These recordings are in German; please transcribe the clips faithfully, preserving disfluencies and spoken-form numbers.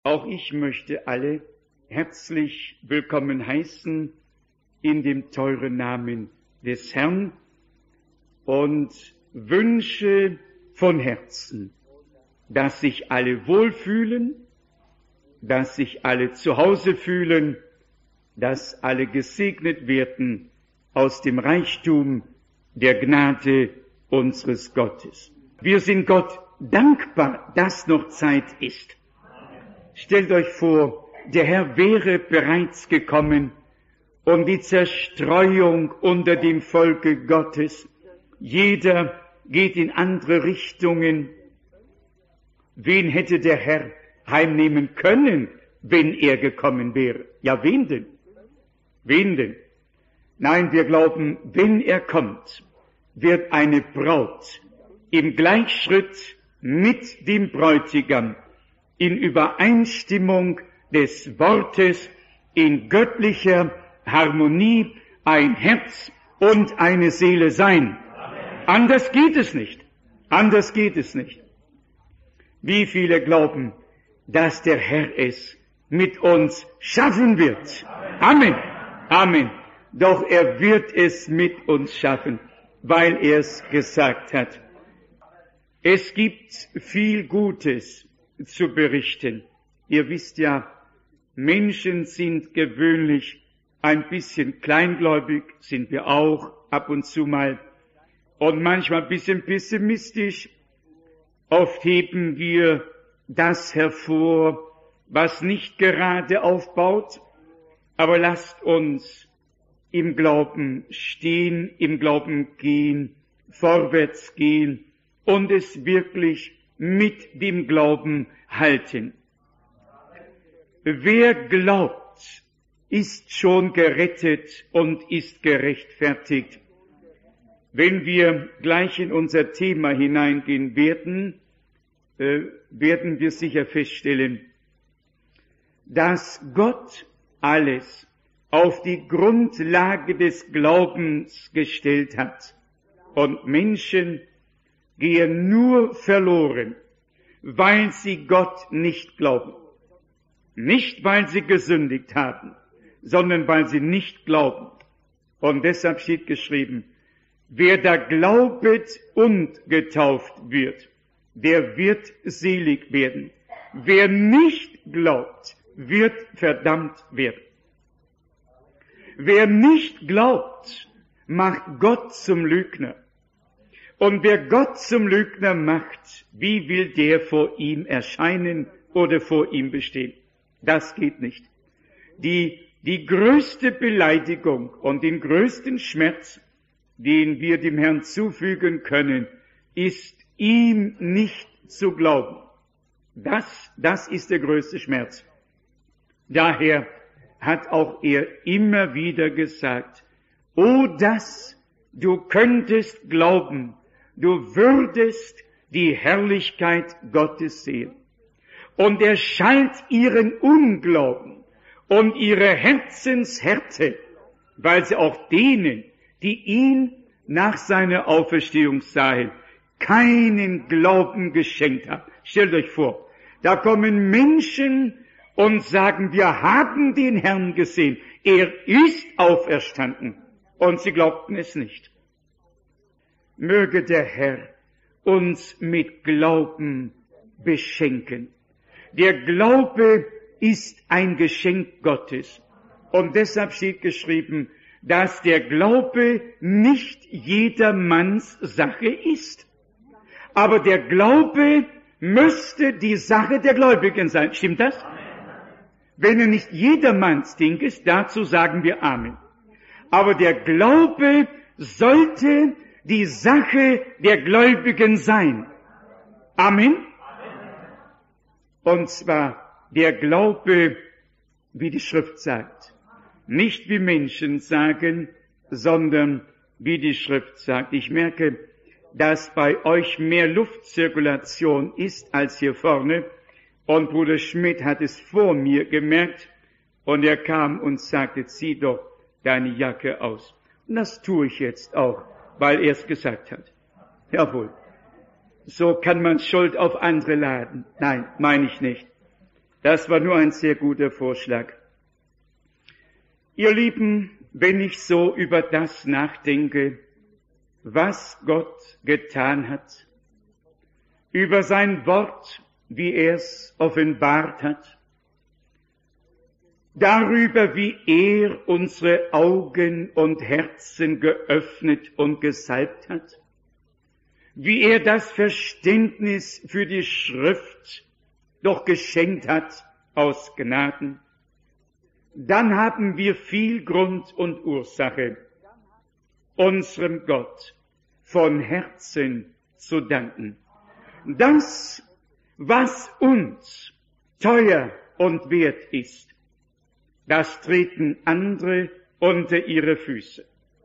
Auch ich möchte alle herzlich willkommen heißen in dem teuren Namen des Herrn und wünsche von Herzen, dass sich alle wohlfühlen, dass sich alle zu Hause fühlen, dass alle gesegnet werden aus dem Reichtum der Gnade unseres Gottes. Wir sind Gott dankbar, dass noch Zeit ist. Stellt euch vor, der Herr wäre bereits gekommen und die Zerstreuung unter dem Volke Gottes. Jeder geht in andere Richtungen. Wen hätte der Herr heimnehmen können, wenn er gekommen wäre? Ja, wen denn? Wen denn? Nein, wir glauben, wenn er kommt, wird eine Braut im Gleichschritt mit dem Bräutigam in Übereinstimmung des Wortes, in göttlicher Harmonie ein Herz und eine Seele sein. Amen. Anders geht es nicht. Anders geht es nicht. Wie viele glauben, dass der Herr es mit uns schaffen wird? Amen. Amen. Doch er wird es mit uns schaffen, weil er es gesagt hat. Es gibt viel Gutes zu berichten. Ihr wisst ja, Menschen sind gewöhnlich ein bisschen kleingläubig, sind wir auch ab und zu mal, und manchmal ein bisschen pessimistisch. Oft heben wir das hervor, was nicht gerade aufbaut, aber lasst uns im Glauben stehen, im Glauben gehen, vorwärts gehen und es wirklich mit dem Glauben halten. Wer glaubt, ist schon gerettet und ist gerechtfertigt. Wenn wir gleich in unser Thema hineingehen werden, äh, werden wir sicher feststellen, dass Gott alles auf die Grundlage des Glaubens gestellt hat. Und Menschen gehen nur verloren, weil sie Gott nicht glauben. Nicht, weil sie gesündigt haben, sondern weil sie nicht glauben. Und deshalb steht geschrieben, wer da glaubet und getauft wird, der wird selig werden. Wer nicht glaubt, wird verdammt werden. Wer nicht glaubt, macht Gott zum Lügner. Und wer Gott zum Lügner macht, wie will der vor ihm erscheinen oder vor ihm bestehen? Das geht nicht. Die, die größte Beleidigung und den größten Schmerz, den wir dem Herrn zufügen können, ist ihm nicht zu glauben. Das, das ist der größte Schmerz. Daher hat auch er immer wieder gesagt, o dass du könntest glauben, du würdest die Herrlichkeit Gottes sehen. Und er schalt ihren Unglauben und ihre Herzenshärte, weil sie auch denen, die ihn nach seiner Auferstehung sahen, keinen Glauben geschenkt haben. Stellt euch vor, da kommen Menschen und sagen, wir haben den Herrn gesehen, er ist auferstanden. Und sie glaubten es nicht. Möge der Herr uns mit Glauben beschenken. Der Glaube ist ein Geschenk Gottes. Und deshalb steht geschrieben, dass der Glaube nicht jedermanns Sache ist. Aber der Glaube müsste die Sache der Gläubigen sein. Stimmt das? Wenn er nicht jedermanns Ding ist, dazu sagen wir Amen. Aber der Glaube sollte die Sache der Gläubigen sein. Amen. Und zwar der Glaube, wie die Schrift sagt. Nicht wie Menschen sagen, sondern wie die Schrift sagt. Ich merke, dass bei euch mehr Luftzirkulation ist als hier vorne. Und Bruder Schmidt hat es vor mir gemerkt. Und er kam und sagte, zieh doch deine Jacke aus. Und das tue ich jetzt auch, weil er es gesagt hat. Jawohl. So kann man Schuld auf andere laden. Nein, meine ich nicht. Das war nur ein sehr guter Vorschlag. Ihr Lieben, wenn ich so über das nachdenke, was Gott getan hat, über sein Wort, wie er es offenbart hat, darüber, wie er unsere Augen und Herzen geöffnet und gesalbt hat, wie er das Verständnis für die Schrift doch geschenkt hat aus Gnaden, dann haben wir viel Grund und Ursache, unserem Gott von Herzen zu danken. Das, was uns teuer und wert ist, das treten andere unter ihre Füße.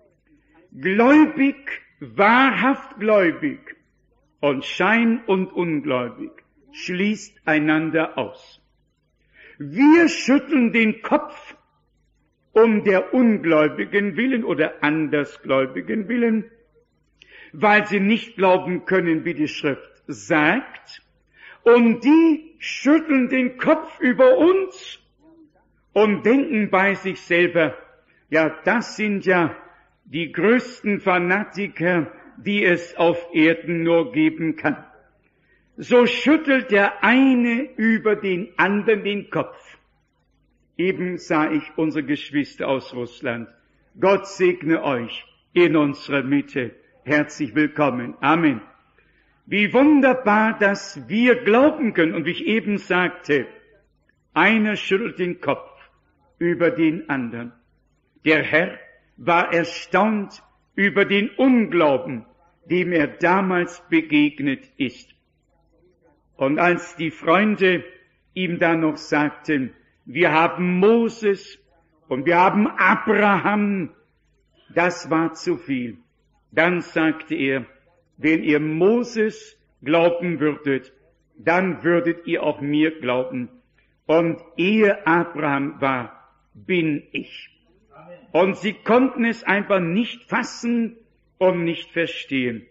Gläubig, wahrhaft gläubig und Schein und ungläubig schließt einander aus. Wir schütteln den Kopf um der Ungläubigen willen oder Andersgläubigen willen, weil sie nicht glauben können, wie die Schrift sagt, und die schütteln den Kopf über uns und denken bei sich selber, ja, das sind ja die größten Fanatiker, die es auf Erden nur geben kann. So schüttelt der eine über den anderen den Kopf. Eben sah ich unsere Geschwister aus Russland. Gott segne euch in unserer Mitte. Herzlich willkommen. Amen. Wie wunderbar, dass wir glauben können. Und wie ich eben sagte, einer schüttelt den Kopf über den anderen. Der Herr war erstaunt über den Unglauben, dem er damals begegnet ist. Und als die Freunde ihm dann noch sagten, wir haben Moses und wir haben Abraham, das war zu viel. Dann sagte er, wenn ihr Moses glauben würdet, dann würdet ihr auch mir glauben. Und ehe Abraham war, bin ich. Und sie konnten es einfach nicht fassen und nicht verstehen.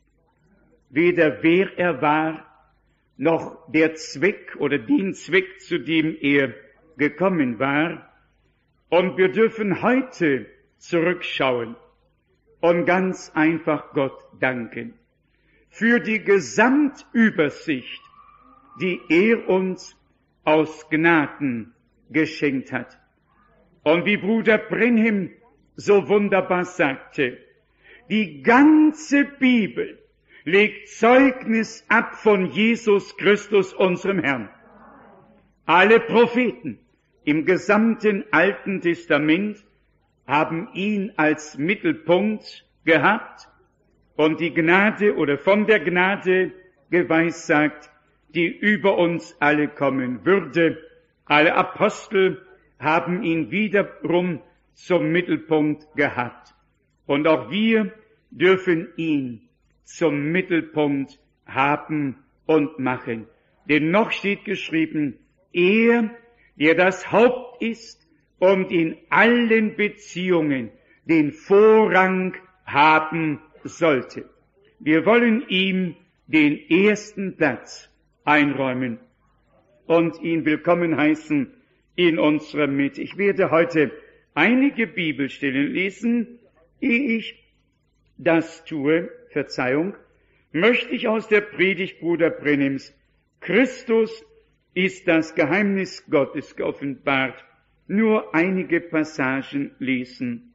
Weder wer er war, noch der Zweck oder den Zweck, zu dem er gekommen war. Und wir dürfen heute zurückschauen und ganz einfach Gott danken für die Gesamtübersicht, die er uns aus Gnaden geschenkt hat. Und wie Bruder Brenhem so wunderbar sagte, die ganze Bibel legt Zeugnis ab von Jesus Christus, unserem Herrn. Alle Propheten im gesamten Alten Testament haben ihn als Mittelpunkt gehabt und die Gnade oder von der Gnade geweissagt, die über uns alle kommen würde. Alle Apostel haben ihn wiederum zum Mittelpunkt gehabt. Und auch wir dürfen ihn zum Mittelpunkt haben und machen. Denn noch steht geschrieben, er, der das Haupt ist und in allen Beziehungen den Vorrang haben sollte. Wir wollen ihm den ersten Platz einräumen und ihn willkommen heißen in unserer Mitte. Ich werde heute einige Bibelstellen lesen. Ehe ich das tue, Verzeihung, möchte ich aus der Predigt Bruder Brenhems Christus ist das Geheimnis Gottes geoffenbart, nur einige Passagen lesen.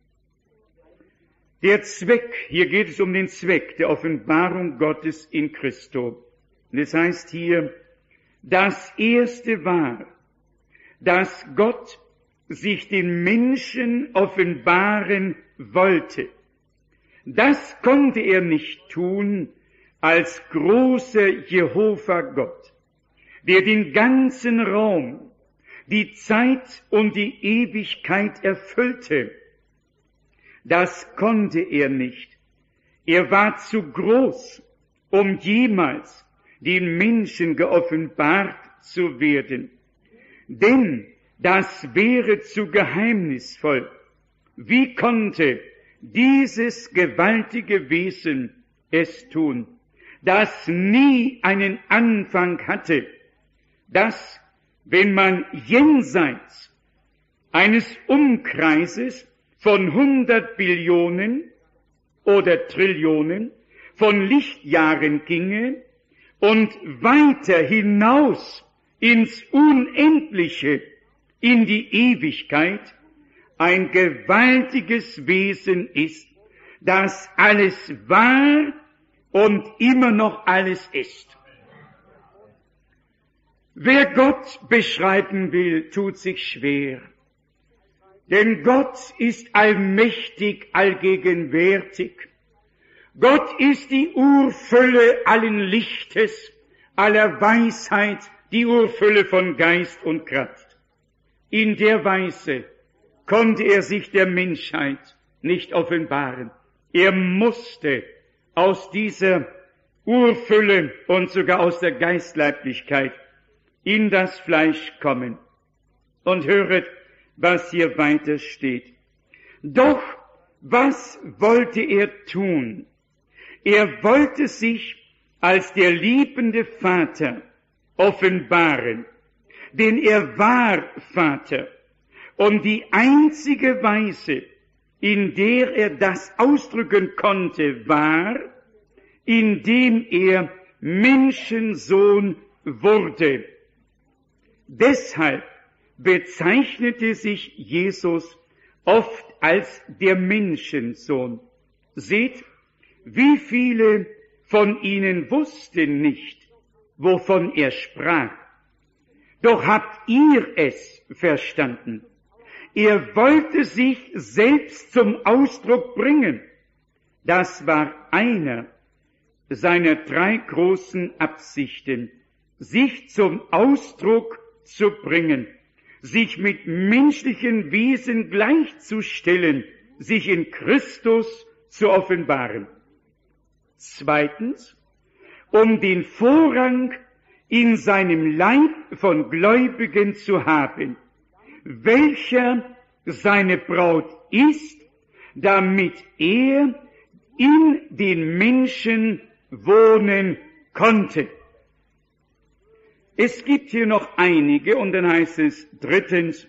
Der Zweck, hier geht es um den Zweck der Offenbarung Gottes in Christo. Und es heißt hier, das Erste war, dass Gott sich den Menschen offenbaren wollte. Das konnte er nicht tun als großer Jehova Gott, der den ganzen Raum, die Zeit und die Ewigkeit erfüllte. Das konnte er nicht. Er war zu groß, um jemals den Menschen geoffenbart zu werden. Denn das wäre zu geheimnisvoll. Wie konnte dieses gewaltige Wesen es tun, das nie einen Anfang hatte, das wenn man jenseits eines Umkreises von hundert Billionen oder Trillionen von Lichtjahren ginge und weiter hinaus ins Unendliche, in die Ewigkeit, ein gewaltiges Wesen ist, das alles war und immer noch alles ist. Wer Gott beschreiben will, tut sich schwer. Denn Gott ist allmächtig, allgegenwärtig. Gott ist die Urfülle allen Lichtes, aller Weisheit, die Urfülle von Geist und Kraft. In der Weise konnte er sich der Menschheit nicht offenbaren. Er musste aus dieser Urfülle und sogar aus der Geistleiblichkeit in das Fleisch kommen. Und höret, was hier weiter steht. Doch was wollte er tun? Er wollte sich als der liebende Vater offenbaren, denn er war Vater. Und die einzige Weise, in der er das ausdrücken konnte, war, indem er Menschensohn wurde. Deshalb bezeichnete sich Jesus oft als der Menschensohn. Seht, wie viele von ihnen wussten nicht, wovon er sprach. Doch habt ihr es verstanden. Er wollte sich selbst zum Ausdruck bringen. Das war einer seiner drei großen Absichten, sich zum Ausdruck zu bringen, sich mit menschlichen Wesen gleichzustellen, sich in Christus zu offenbaren. Zweitens, um den Vorrang in seinem Leib von Gläubigen zu haben, welcher seine Braut ist, damit er in den Menschen wohnen konnte. Es gibt hier noch einige, und dann heißt es drittens,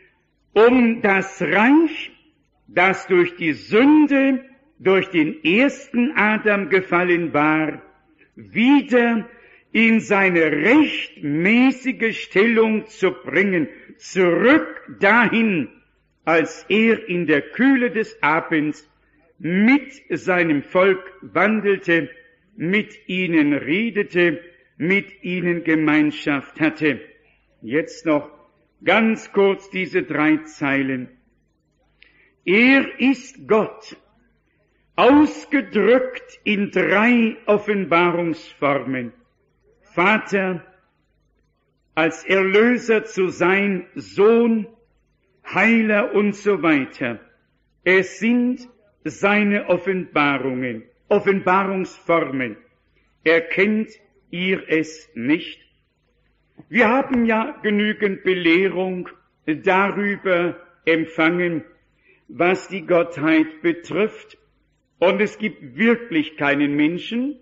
um das Reich, das durch die Sünde, durch den ersten Adam gefallen war, wieder in seine rechtmäßige Stellung zu bringen, zurück dahin, als er in der Kühle des Abends mit seinem Volk wandelte, mit ihnen redete, mit ihnen Gemeinschaft hatte. Jetzt noch ganz kurz diese drei Zeilen. Er ist Gott, ausgedrückt in drei Offenbarungsformen. Vater, als Erlöser zu sein, Sohn, Heiler und so weiter. Es sind seine Offenbarungen, Offenbarungsformen. Erkennt ihr es nicht? Wir haben ja genügend Belehrung darüber empfangen, was die Gottheit betrifft. Und es gibt wirklich keinen Menschen,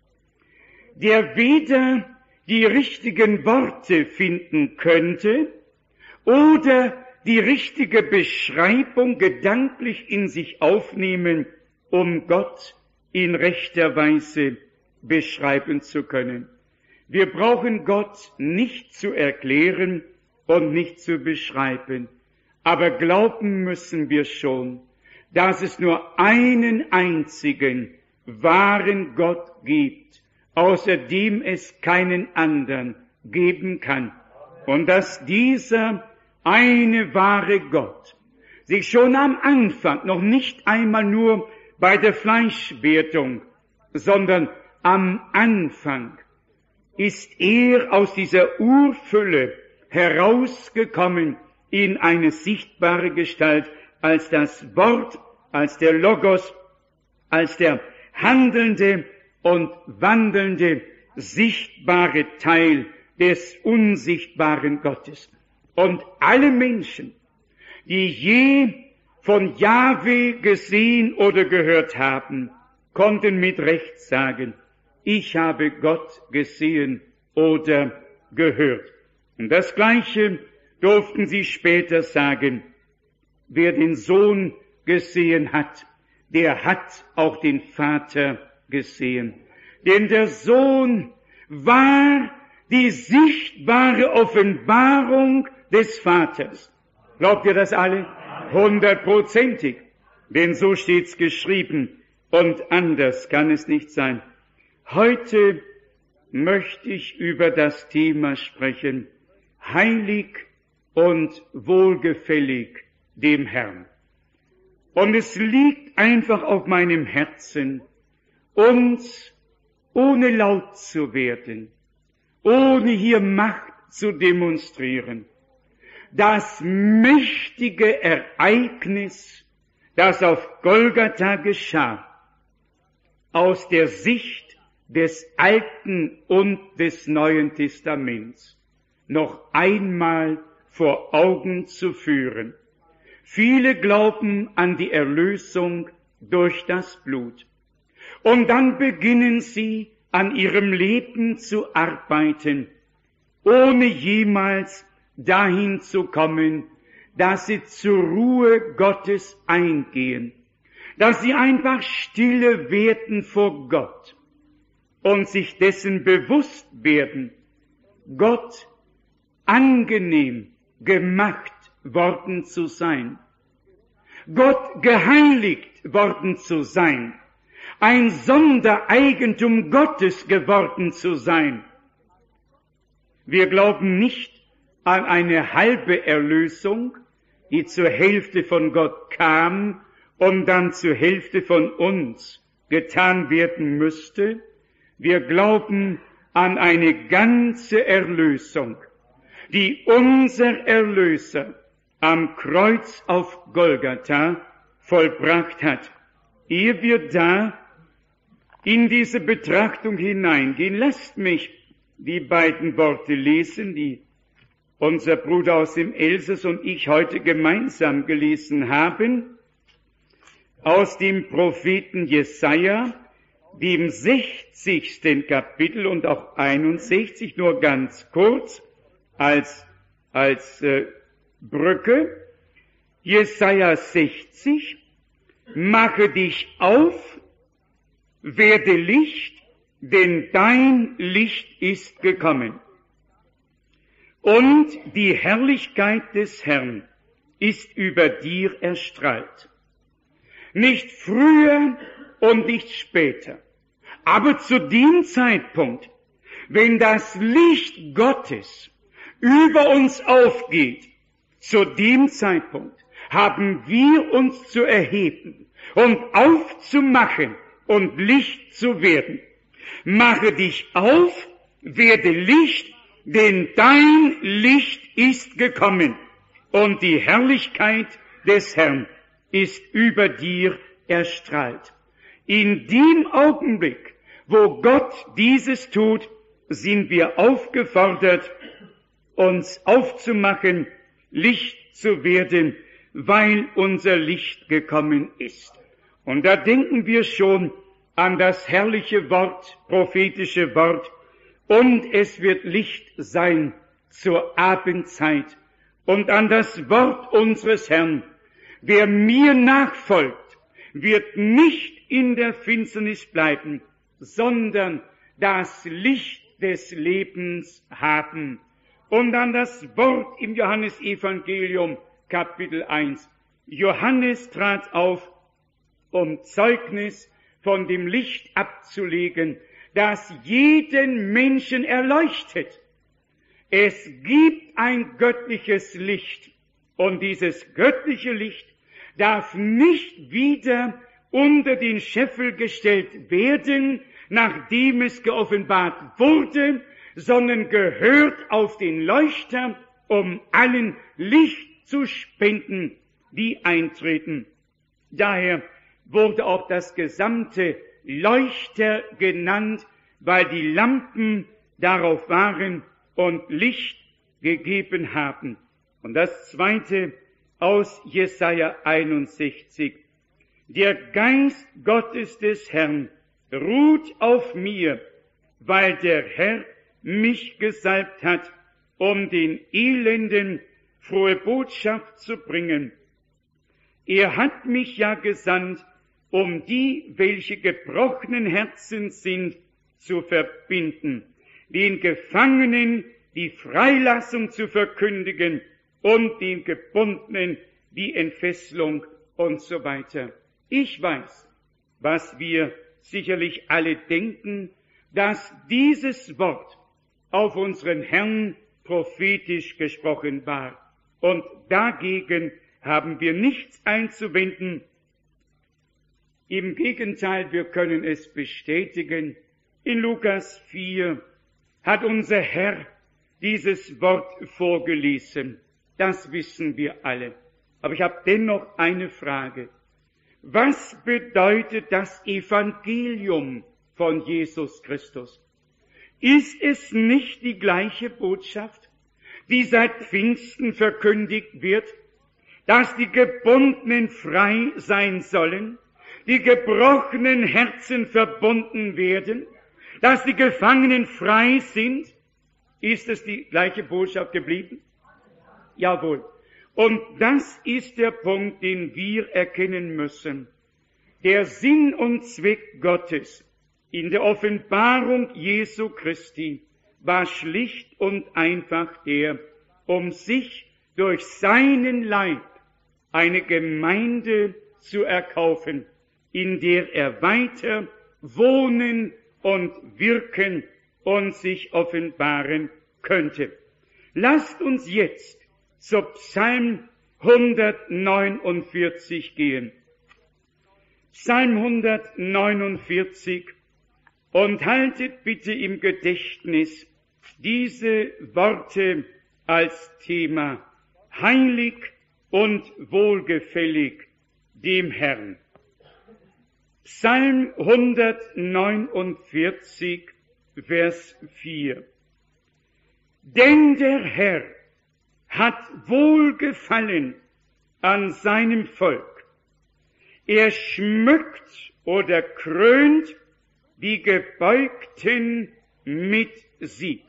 der weder die richtigen Worte finden könnte oder die richtige Beschreibung gedanklich in sich aufnehmen, um Gott in rechter Weise beschreiben zu können. Wir brauchen Gott nicht zu erklären und nicht zu beschreiben, aber glauben müssen wir schon, dass es nur einen einzigen wahren Gott gibt, außer dem es keinen anderen geben kann, und dass dieser eine wahre Gott sich schon am Anfang, noch nicht einmal nur bei der Fleischwertung, sondern am Anfang ist er aus dieser Urfülle herausgekommen in eine sichtbare Gestalt als das Wort, als der Logos, als der handelnde und wandelnde, sichtbare Teil des unsichtbaren Gottes. Und alle Menschen, die je von Jahwe gesehen oder gehört haben, konnten mit Recht sagen, ich habe Gott gesehen oder gehört. Und das Gleiche durften sie später sagen: Wer den Sohn gesehen hat, der hat auch den Vater gesehen. Denn der Sohn war die sichtbare Offenbarung des Vaters. Glaubt ihr das alle? Hundertprozentig. Denn so steht's geschrieben und anders kann es nicht sein. Heute möchte ich über das Thema sprechen: heilig und wohlgefällig dem Herrn. Und es liegt einfach auf meinem Herzen, uns ohne laut zu werden, ohne hier Macht zu demonstrieren, das mächtige Ereignis, das auf Golgatha geschah, aus der Sicht des Alten und des Neuen Testaments noch einmal vor Augen zu führen. Viele glauben an die Erlösung durch das Blut. Und dann beginnen sie an ihrem Leben zu arbeiten, ohne jemals dahin zu kommen, dass sie zur Ruhe Gottes eingehen, dass sie einfach stille werden vor Gott und sich dessen bewusst werden, Gott angenehm gemacht worden zu sein, Gott geheiligt worden zu sein, ein Sondereigentum Gottes geworden zu sein. Wir glauben nicht an eine halbe Erlösung, die zur Hälfte von Gott kam und dann zur Hälfte von uns getan werden müsste. Wir glauben an eine ganze Erlösung, die unser Erlöser am Kreuz auf Golgatha vollbracht hat. Ehe wir da in diese Betrachtung hineingehen, lasst mich die beiden Worte lesen, die unser Bruder aus dem Elsass und ich heute gemeinsam gelesen haben, aus dem Propheten Jesaja, dem sechzigsten Kapitel und auch einundsechzig, nur ganz kurz als, als äh, Brücke. Jesaja sechzig: Mache dich auf, werde Licht, denn dein Licht ist gekommen. Und die Herrlichkeit des Herrn ist über dir erstrahlt. Nicht früher und nicht später, aber zu dem Zeitpunkt, wenn das Licht Gottes über uns aufgeht, zu dem Zeitpunkt haben wir uns zu erheben und aufzumachen und Licht zu werden. Mache dich auf, werde Licht, denn dein Licht ist gekommen und die Herrlichkeit des Herrn ist über dir erstrahlt. In dem Augenblick, wo Gott dieses tut, sind wir aufgefordert, uns aufzumachen, Licht zu werden, weil unser Licht gekommen ist. Und da denken wir schon an das herrliche Wort, prophetische Wort: Und es wird Licht sein zur Abendzeit. Und an das Wort unseres Herrn: Wer mir nachfolgt, wird nicht in der Finsternis bleiben, sondern das Licht des Lebens haben. Und an das Wort im Johannesevangelium, Kapitel eins. Johannes trat auf, um Zeugnis von dem Licht abzulegen, das jeden Menschen erleuchtet. Es gibt ein göttliches Licht, und dieses göttliche Licht darf nicht wieder unter den Scheffel gestellt werden, nachdem es geoffenbart wurde, sondern gehört auf den Leuchter, um allen Licht zu spenden, die eintreten. Daher wurde auch das gesamte Leuchter genannt, weil die Lampen darauf waren und Licht gegeben haben. Und das zweite aus Jesaja einundsechzig. Der Geist Gottes des Herrn ruht auf mir, weil der Herr mich gesalbt hat, um den Elenden frohe Botschaft zu bringen. Er hat mich ja gesandt, um die, welche gebrochenen Herzen sind, zu verbinden, den Gefangenen die Freilassung zu verkündigen und den Gebundenen die Entfesselung und so weiter. Ich weiß, was wir sicherlich alle denken, dass dieses Wort auf unseren Herrn prophetisch gesprochen war. Und dagegen haben wir nichts einzuwenden. Im Gegenteil, wir können es bestätigen. In Lukas vier hat unser Herr dieses Wort vorgelesen. Das wissen wir alle. Aber ich habe dennoch eine Frage. Was bedeutet das Evangelium von Jesus Christus? Ist es nicht die gleiche Botschaft, die seit Pfingsten verkündigt wird, dass die Gebundenen frei sein sollen, die gebrochenen Herzen verbunden werden, dass die Gefangenen frei sind? Ist es die gleiche Botschaft geblieben? Jawohl. Und das ist der Punkt, den wir erkennen müssen. Der Sinn und Zweck Gottes in der Offenbarung Jesu Christi war schlicht und einfach der, um sich durch seinen Leib eine Gemeinde zu erkaufen, in der er weiter wohnen und wirken und sich offenbaren könnte. Lasst uns jetzt zu Psalm hundertneunundvierzig gehen. Psalm hundertneunundvierzig, und haltet bitte im Gedächtnis diese Worte als Thema: heilig und wohlgefällig dem Herrn. Psalm hundertneunundvierzig, Vers vier. Denn der Herr hat Wohlgefallen an seinem Volk. Er schmückt oder krönt die Gebeugten mit Sieg.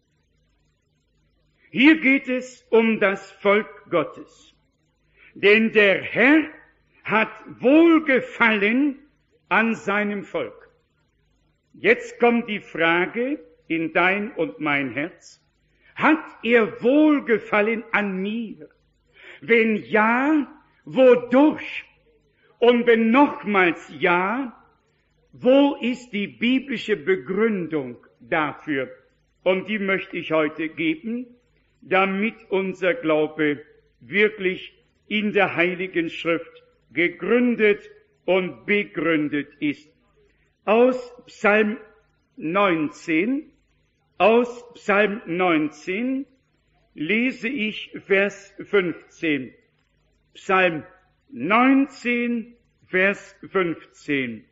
Hier geht es um das Volk Gottes. Denn der Herr hat Wohlgefallen an seinem Volk. Jetzt kommt die Frage in dein und mein Herz: Hat er Wohlgefallen an mir? Wenn ja, wodurch? Und wenn nochmals ja, wo ist die biblische Begründung dafür? Und die möchte ich heute geben, damit unser Glaube wirklich in der Heiligen Schrift gegründet und begründet ist. Aus Psalm neunzehn, aus Psalm neunzehn lese ich Vers fünfzehn. Psalm neunzehn, Vers fünfzehn.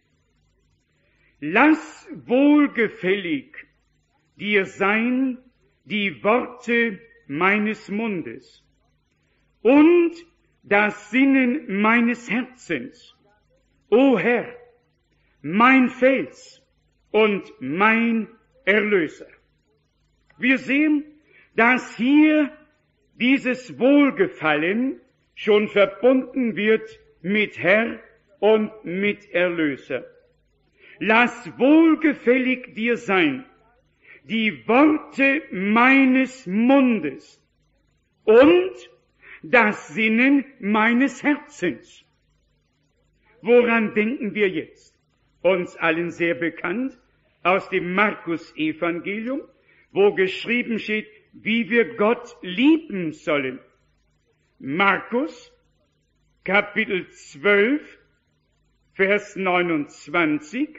Lass wohlgefällig dir sein die Worte meines Mundes und das Sinnen meines Herzens, o Herr, mein Fels und mein Erlöser. Wir sehen, dass hier dieses Wohlgefallen schon verbunden wird mit Herr und mit Erlöser. Lass wohlgefällig dir sein die Worte meines Mundes und das Sinnen meines Herzens. Woran denken wir jetzt? Uns allen sehr bekannt aus dem Markus-Evangelium, wo geschrieben steht, wie wir Gott lieben sollen. Markus, Kapitel zwölf, Vers neunundzwanzig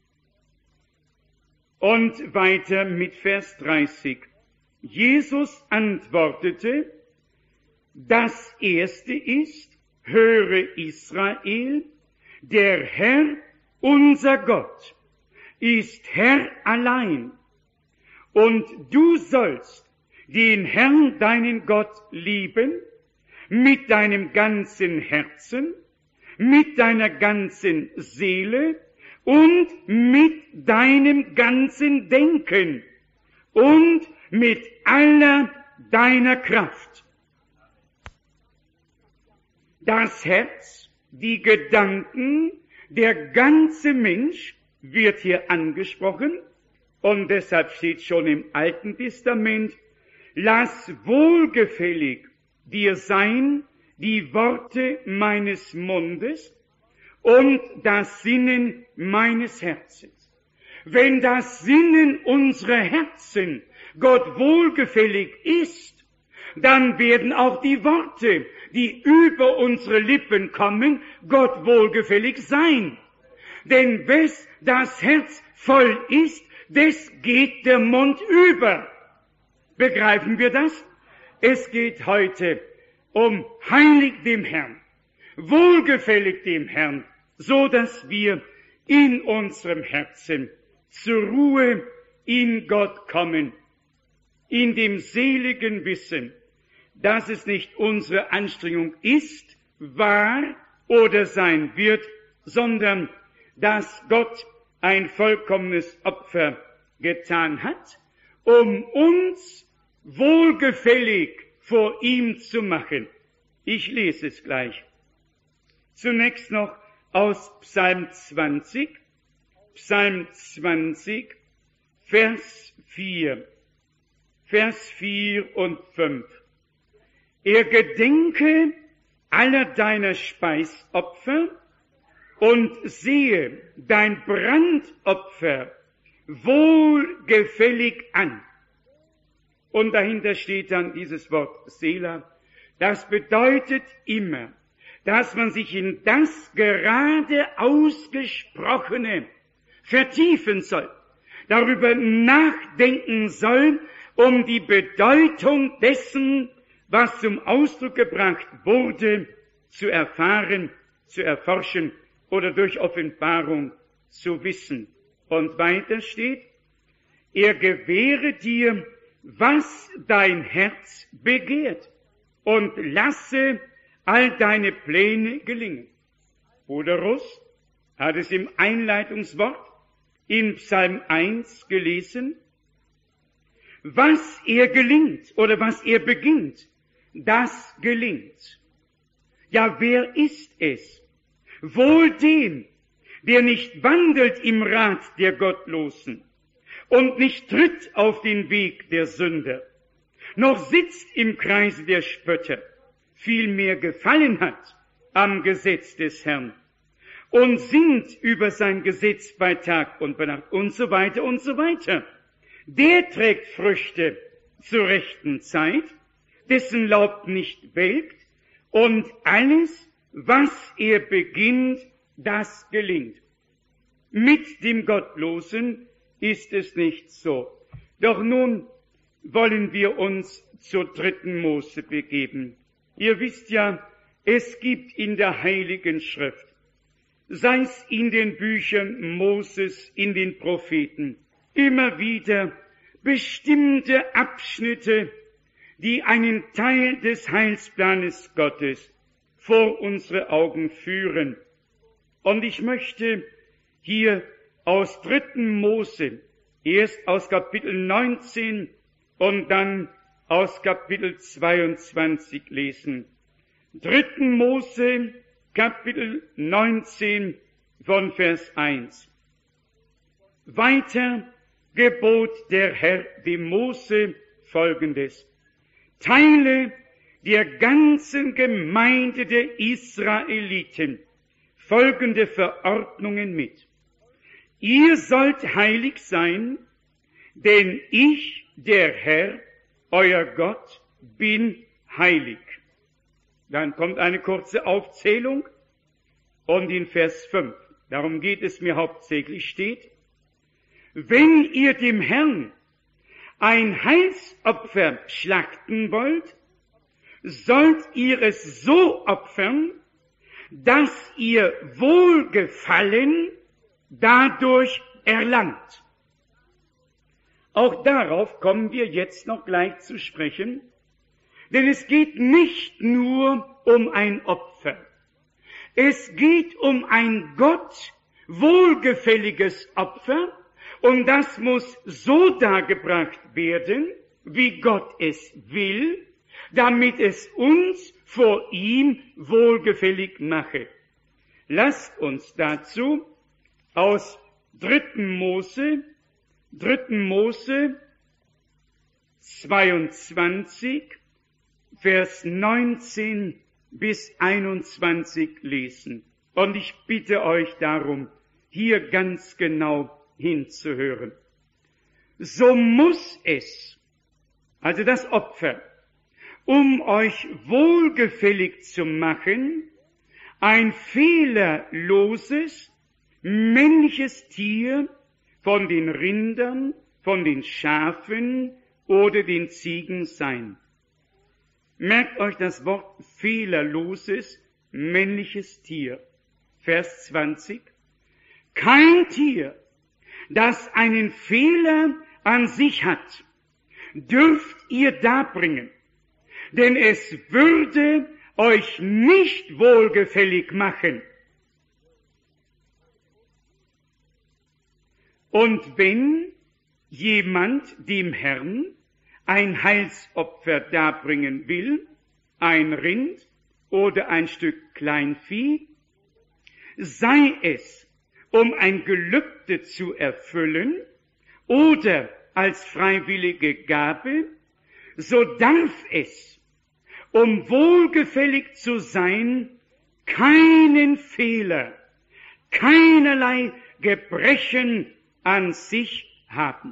und weiter mit Vers dreißig. Jesus antwortete: Das erste ist, höre Israel, der Herr, unser Gott, ist Herr allein. Und du sollst den Herrn, deinen Gott, lieben mit deinem ganzen Herzen, mit deiner ganzen Seele und mit deinem ganzen Denken und mit aller deiner Kraft. Das Herz, die Gedanken, der ganze Mensch wird hier angesprochen und deshalb steht schon im Alten Testament, lass wohlgefällig dir sein die Worte meines Mundes und das Sinnen meines Herzens. Wenn das Sinnen unserer Herzen Gott wohlgefällig ist, dann werden auch die Worte, die über unsere Lippen kommen, Gott wohlgefällig sein. Denn wes das Herz voll ist, des geht der Mund über. Begreifen wir das? Es geht heute um heilig dem Herrn, wohlgefällig dem Herrn, so dass wir in unserem Herzen zur Ruhe in Gott kommen, in dem seligen Wissen, dass es nicht unsere Anstrengung ist, war oder sein wird, sondern dass Gott ein vollkommenes Opfer getan hat, um uns wohlgefällig vor ihm zu machen. Ich lese es gleich. Zunächst noch aus Psalm zwanzig, Psalm zwanzig, Vers vier, Vers vier und fünf. Er gedenke aller deiner Speisopfer und sehe dein Brandopfer wohlgefällig an. Und dahinter steht dann dieses Wort Selah. Das bedeutet immer, dass man sich in das gerade Ausgesprochene vertiefen soll, darüber nachdenken soll, um die Bedeutung dessen, was zum Ausdruck gebracht wurde, zu erfahren, zu erforschen oder durch Offenbarung zu wissen. Und weiter steht, er gewähre dir, was dein Herz begehrt und lasse all deine Pläne gelingen. Bruder Russ hat es im Einleitungswort in Psalm eins gelesen, was er gelingt oder was er beginnt, das gelingt. Ja, wer ist es? Wohl dem, der nicht wandelt im Rat der Gottlosen und nicht tritt auf den Weg der Sünder, noch sitzt im Kreise der Spötter, vielmehr gefallen hat am Gesetz des Herrn und sinnt über sein Gesetz bei Tag und bei Nacht und so weiter und so weiter. Der trägt Früchte zur rechten Zeit, dessen Laub nicht welkt und alles, was er beginnt, das gelingt. Mit dem Gottlosen ist es nicht so. Doch nun wollen wir uns zur dritten Mose begeben. Ihr wisst ja, es gibt in der Heiligen Schrift, sei es in den Büchern Moses, in den Propheten, immer wieder bestimmte Abschnitte, die einen Teil des Heilsplanes Gottes vor unsere Augen führen. Und ich möchte hier aus dritten Mose, erst aus Kapitel neunzehn und dann aus Kapitel zweiundzwanzig lesen. dritten Mose, Kapitel neunzehn von Vers eins. Weiter gebot der Herr dem Mose Folgendes: Teile der ganzen Gemeinde der Israeliten folgende Verordnungen mit. Ihr sollt heilig sein, denn ich, der Herr, euer Gott, bin heilig. Dann kommt eine kurze Aufzählung und in Vers fünf, darum geht es mir hauptsächlich, steht: Wenn ihr dem Herrn ein Heilsopfer schlachten wollt, sollt ihr es so opfern, dass ihr Wohlgefallen dadurch erlangt. Auch darauf kommen wir jetzt noch gleich zu sprechen, denn es geht nicht nur um ein Opfer. Es geht um ein Gott wohlgefälliges Opfer, und das muss so dargebracht werden, wie Gott es will, damit es uns vor ihm wohlgefällig mache. Lasst uns dazu aus dritten Mose, dritten Mose zweiundzwanzig, Vers neunzehn bis einundzwanzig lesen. Und ich bitte euch darum, hier ganz genau hinzuhören. So muss es, also das Opfer, um euch wohlgefällig zu machen, ein fehlerloses, männliches Tier von den Rindern, von den Schafen oder den Ziegen sein. Merkt euch das Wort fehlerloses, männliches Tier. Vers zwanzig. Kein Tier, das einen Fehler an sich hat, dürft ihr darbringen, denn es würde euch nicht wohlgefällig machen. Und wenn jemand dem Herrn ein Heilsopfer darbringen will, ein Rind oder ein Stück Kleinvieh, sei es, um ein Gelübde zu erfüllen oder als freiwillige Gabe, so darf es, um wohlgefällig zu sein, keinen Fehler, keinerlei Gebrechen an sich haben.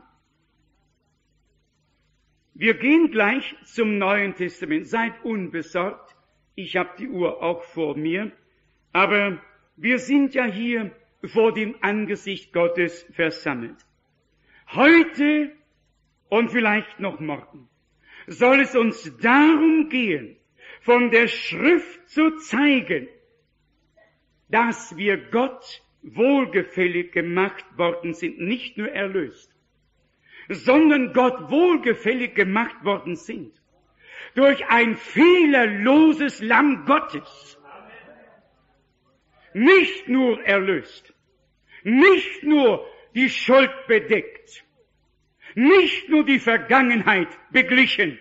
Wir gehen gleich zum Neuen Testament. Seid unbesorgt, ich habe die Uhr auch vor mir, aber wir sind ja hier vor dem Angesicht Gottes versammelt. Heute und vielleicht noch morgen soll es uns darum gehen, von der Schrift zu zeigen, dass wir Gott wohlgefällig gemacht worden sind, nicht nur erlöst, sondern Gott wohlgefällig gemacht worden sind durch ein fehlerloses Lamm Gottes. Nicht nur erlöst, nicht nur die Schuld bedeckt, nicht nur die Vergangenheit beglichen,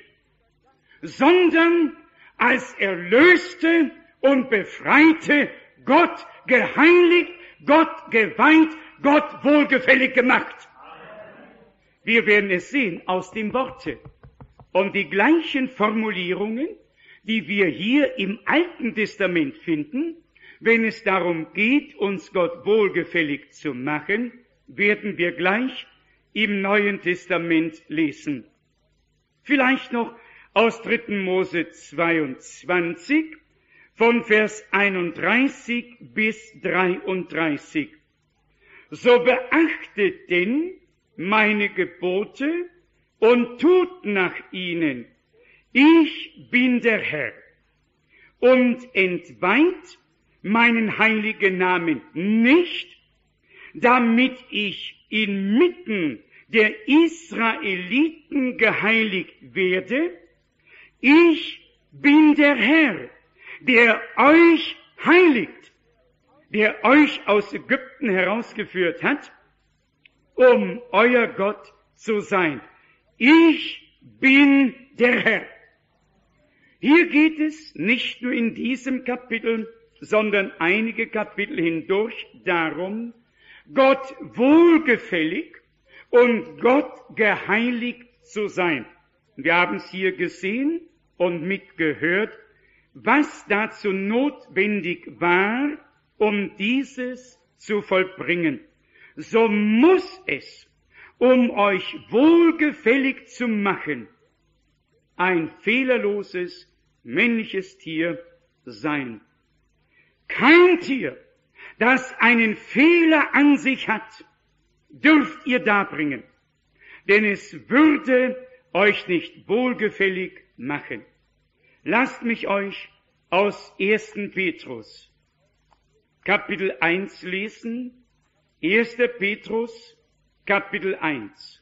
sondern als Erlöste und Befreite, Gott geheiligt, Gott geweiht, Gott wohlgefällig gemacht. Wir werden es sehen aus dem Worte. Und die gleichen Formulierungen, die wir hier im Alten Testament finden, wenn es darum geht, uns Gott wohlgefällig zu machen, werden wir gleich im Neuen Testament lesen. Vielleicht noch aus dritten Mose zweiundzwanzig, von Vers einunddreißig bis dreiunddreißig. So beachtet denn meine Gebote und tut nach ihnen. Ich bin der Herr und entweiht meinen heiligen Namen nicht, damit ich inmitten der Israeliten geheiligt werde. Ich bin der Herr, der euch heiligt, der euch aus Ägypten herausgeführt hat, um euer Gott zu sein. Ich bin der Herr. Hier geht es nicht nur in diesem Kapitel, sondern einige Kapitel hindurch darum, Gott wohlgefällig und Gott geheiligt zu sein. Wir haben es hier gesehen und mitgehört, was dazu notwendig war, um dieses zu vollbringen. So muss es, um euch wohlgefällig zu machen, ein fehlerloses männliches Tier sein. Kein Tier, das einen Fehler an sich hat, dürft ihr darbringen, denn es würde euch nicht wohlgefällig machen. Lasst mich euch aus ersten Petrus, Kapitel eins lesen, erster Petrus, Kapitel eins.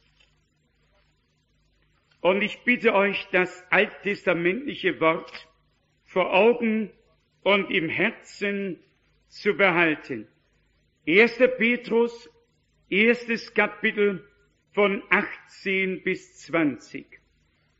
Und ich bitte euch, das alttestamentliche Wort vor Augen und im Herzen zu behalten. erster Petrus, erstes Kapitel von achtzehn bis zwanzig.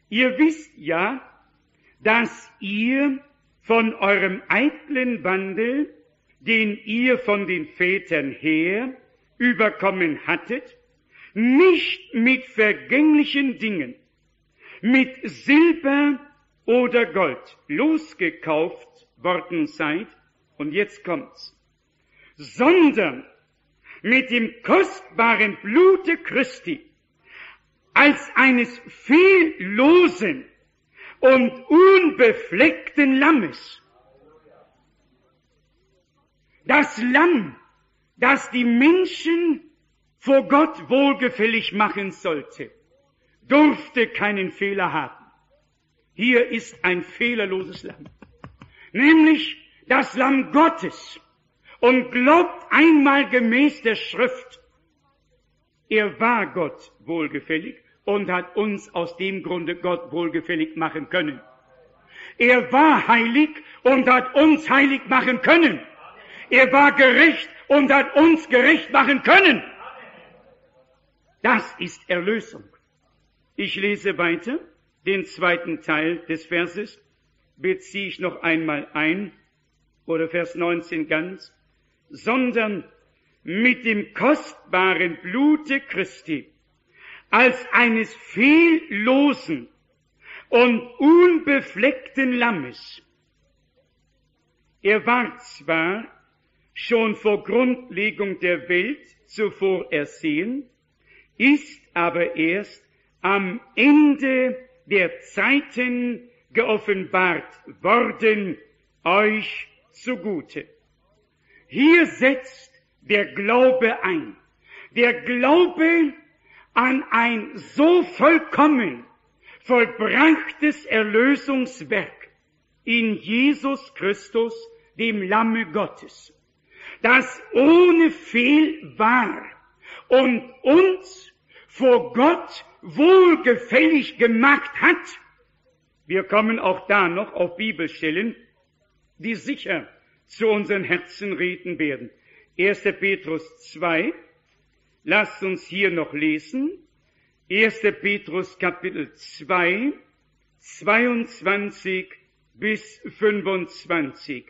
Ihr wisst ja, dass ihr von eurem eitlen Wandel, den ihr von den Vätern her überkommen hattet, nicht mit vergänglichen Dingen, mit Silber oder Gold losgekauft worden seid, und jetzt kommt's, sondern mit dem kostbaren Blute Christi, als eines fehllosen und unbefleckten Lammes. Das Lamm, das die Menschen vor Gott wohlgefällig machen sollte, durfte keinen Fehler haben. Hier ist ein fehlerloses Lamm, nämlich das Lamm Gottes. Und glaubt einmal gemäß der Schrift, er war Gott wohlgefällig und hat uns aus dem Grunde Gott wohlgefällig machen können. Er war heilig und hat uns heilig machen können. Er war gerecht und hat uns gerecht machen können. Das ist Erlösung. Ich lese weiter, den zweiten Teil des Verses beziehe ich noch einmal ein, oder Vers neunzehn ganz, sondern mit dem kostbaren Blute Christi, als eines fehllosen und unbefleckten Lammes. Er war zwar schon vor Grundlegung der Welt zuvor ersehen, ist aber erst am Ende der Zeiten geoffenbart worden euch zugute. Hier setzt der Glaube ein. Der Glaube an ein so vollkommen vollbrachtes Erlösungswerk in Jesus Christus, dem Lamme Gottes, das ohne Fehl war und uns vor Gott wohlgefällig gemacht hat. Wir kommen auch da noch auf Bibelstellen, die sicher zu unseren Herzen reden werden. erster Petrus zwei, lasst uns hier noch lesen. erster Petrus Kapitel zwei, zweiundzwanzig bis fünfundzwanzig.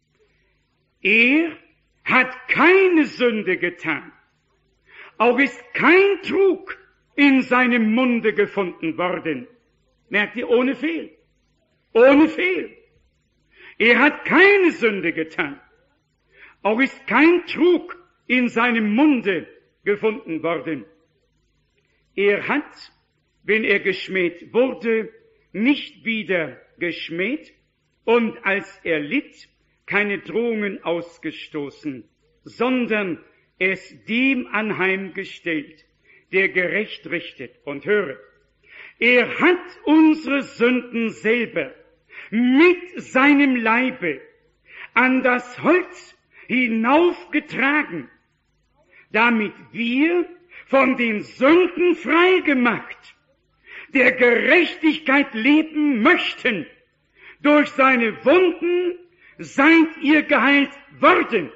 Er hat keine Sünde getan, auch ist kein Trug in seinem Munde gefunden worden. Merkt ihr, ohne Fehl. Ohne Fehl. Er hat keine Sünde getan, auch ist kein Trug in seinem Munde gefunden worden. Er hat, wenn er geschmäht wurde, nicht wieder geschmäht und als er litt, keine Drohungen ausgestoßen, sondern es dem anheimgestellt, der gerecht richtet. Und höre, er hat unsere Sünden selber mit seinem Leibe an das Holz hinaufgetragen, damit wir von den Sünden frei gemacht, der Gerechtigkeit leben möchten. Durch seine Wunden seid ihr geheilt worden.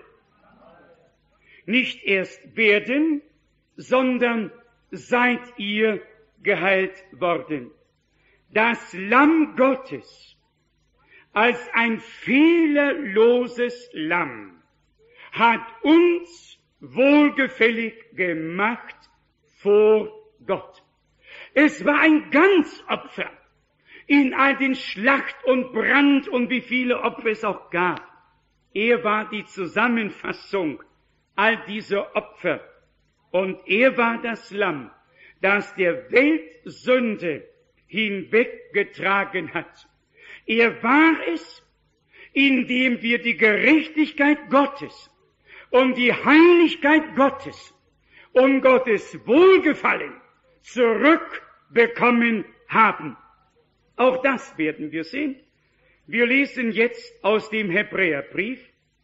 Nicht erst werden, sondern seid ihr geheilt worden. Das Lamm Gottes als ein fehlerloses Lamm hat uns wohlgefällig gemacht vor Gott. Es war ein Ganzopfer in all den Schlacht und Brand und wie viele Opfer es auch gab. Er war die Zusammenfassung all dieser Opfer und er war das Lamm, das der Welt Sünde hinweggetragen hat. Er war es, indem wir die Gerechtigkeit Gottes und die Heiligkeit Gottes und Gottes Wohlgefallen zurückbekommen haben. Auch das werden wir sehen. Wir lesen jetzt aus dem Hebräerbrief,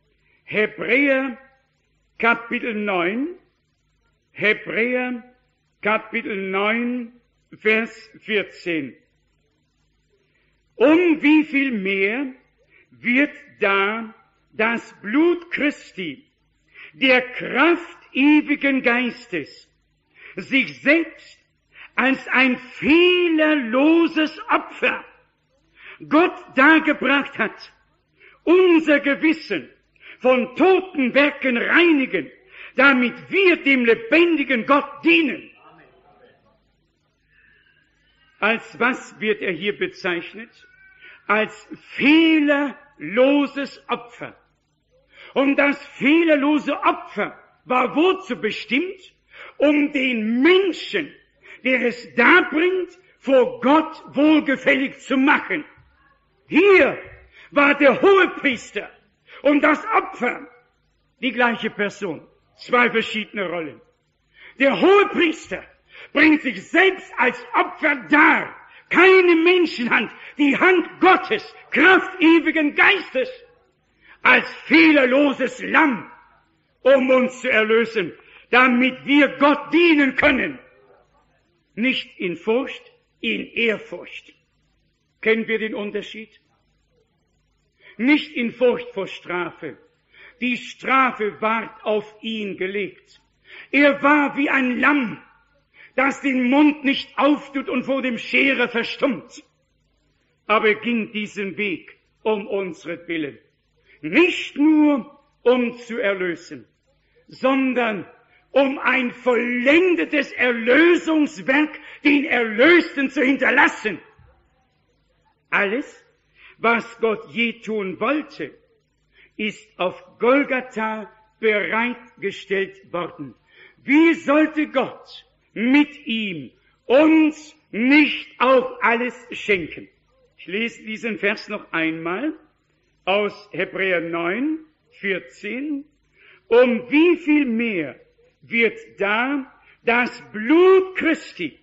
Hebräer Kapitel neun, Hebräer Kapitel neun, Vers vierzehn. Um wie viel mehr wird da das Blut Christi, der Kraft ewigen Geistes, sich selbst als ein fehlerloses Opfer Gott dargebracht hat, unser Gewissen von toten Werken reinigen, damit wir dem lebendigen Gott dienen. Als was wird er hier bezeichnet? Als fehlerloses Opfer. Und das fehlerlose Opfer war wozu bestimmt? Um den Menschen, der es darbringt, vor Gott wohlgefällig zu machen. Hier war der Hohepriester und das Opfer die gleiche Person. Zwei verschiedene Rollen. Der Hohepriester bringt sich selbst als Opfer dar. Keine Menschenhand, die Hand Gottes, Kraft ewigen Geistes, als fehlerloses Lamm, um uns zu erlösen, damit wir Gott dienen können. Nicht in Furcht, in Ehrfurcht. Kennen wir den Unterschied? Nicht in Furcht vor Strafe. Die Strafe ward auf ihn gelegt. Er war wie ein Lamm, das den Mund nicht auftut und vor dem Scherer verstummt. Aber er ging diesen Weg um unsretwillen. Nicht nur um zu erlösen, sondern um ein vollendetes Erlösungswerk den Erlösten zu hinterlassen. Alles, was Gott je tun wollte, ist auf Golgatha bereitgestellt worden. Wie sollte Gott mit ihm uns nicht auch alles schenken? Ich lese diesen Vers noch einmal aus Hebräer neun, vierzehn. Um wie viel mehr wird da das Blut Christi,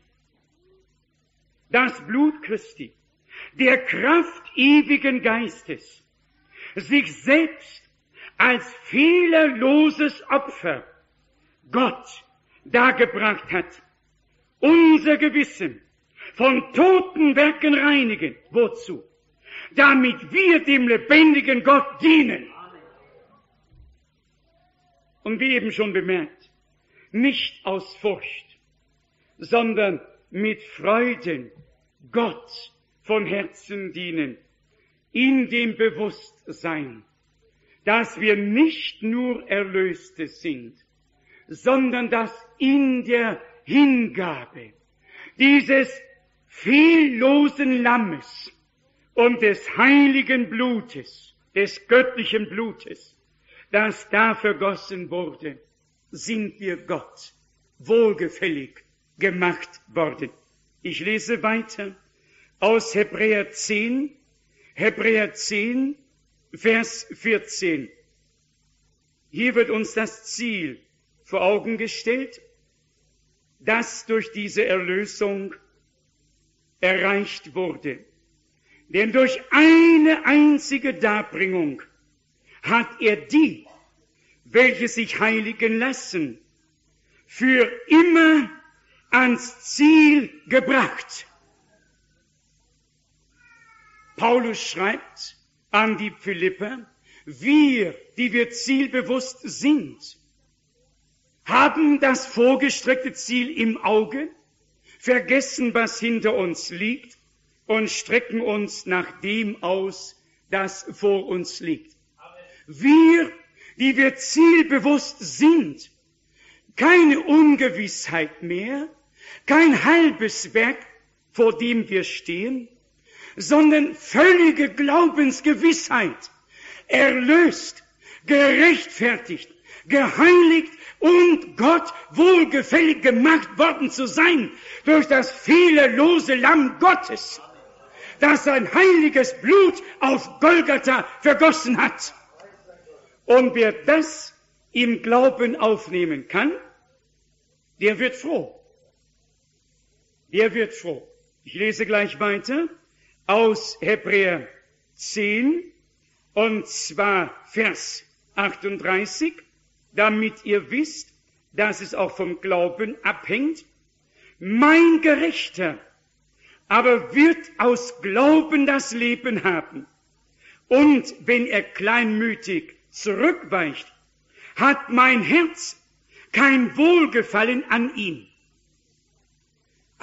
das Blut Christi, der Kraft ewigen Geistes, sich selbst als fehlerloses Opfer Gott dargebracht hat, unser Gewissen von toten Werken reinigen. Wozu? Damit wir dem lebendigen Gott dienen. Und wie eben schon bemerkt, nicht aus Furcht, sondern mit Freuden Gott von Herzen dienen, in dem Bewusstsein, dass wir nicht nur Erlöste sind, sondern dass in der Hingabe dieses fehllosen Lammes und des heiligen Blutes, des göttlichen Blutes, das da vergossen wurde, sind wir Gott wohlgefällig gemacht worden. Ich lese weiter aus Hebräer zehn, Hebräer zehn, Vers vierzehn. Hier wird uns das Ziel vor Augen gestellt, das durch diese Erlösung erreicht wurde. Denn durch eine einzige Darbringung hat er die, welche sich heiligen lassen, für immer ans Ziel gebracht. Paulus schreibt an die Philipper, wir, die wir zielbewusst sind, haben das vorgestreckte Ziel im Auge, vergessen, was hinter uns liegt und strecken uns nach dem aus, das vor uns liegt. Wir, die wir zielbewusst sind, keine Ungewissheit mehr, kein halbes Werk, vor dem wir stehen, sondern völlige Glaubensgewissheit, erlöst, gerechtfertigt, geheiligt und Gott wohlgefällig gemacht worden zu sein durch das fehlerlose Lamm Gottes, das sein heiliges Blut auf Golgatha vergossen hat. Und wer das im Glauben aufnehmen kann, der wird froh. Der wird froh. Ich lese gleich weiter aus Hebräer zehn, und zwar Vers achtunddreißig, damit ihr wisst, dass es auch vom Glauben abhängt. Mein Gerechter aber wird aus Glauben das Leben haben. Und wenn er kleinmütig zurückweicht, hat mein Herz kein Wohlgefallen an ihm.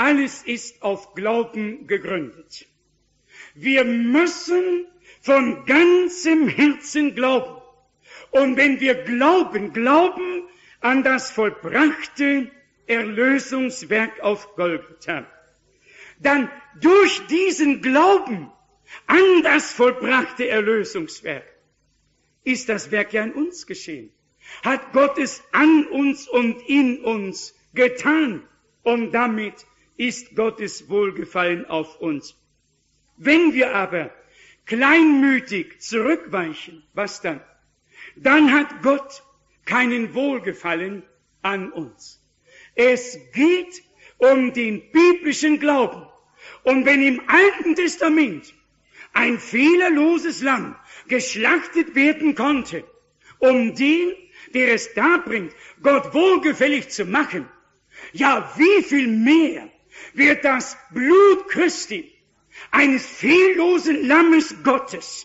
Alles ist auf Glauben gegründet. Wir müssen von ganzem Herzen glauben. Und wenn wir glauben, glauben an das vollbrachte Erlösungswerk auf Golgatha, dann durch diesen Glauben an das vollbrachte Erlösungswerk ist das Werk ja in uns geschehen. Hat Gott es an uns und in uns getan. Und damit ist Gottes Wohlgefallen auf uns. Wenn wir aber kleinmütig zurückweichen, was dann? Dann hat Gott keinen Wohlgefallen an uns. Es geht um den biblischen Glauben. Und wenn im Alten Testament ein fehlerloses Lamm geschlachtet werden konnte, um den, der es darbringt, Gott wohlgefällig zu machen, ja, wie viel mehr wird das Blut Christi, eines fehllosen Lammes Gottes,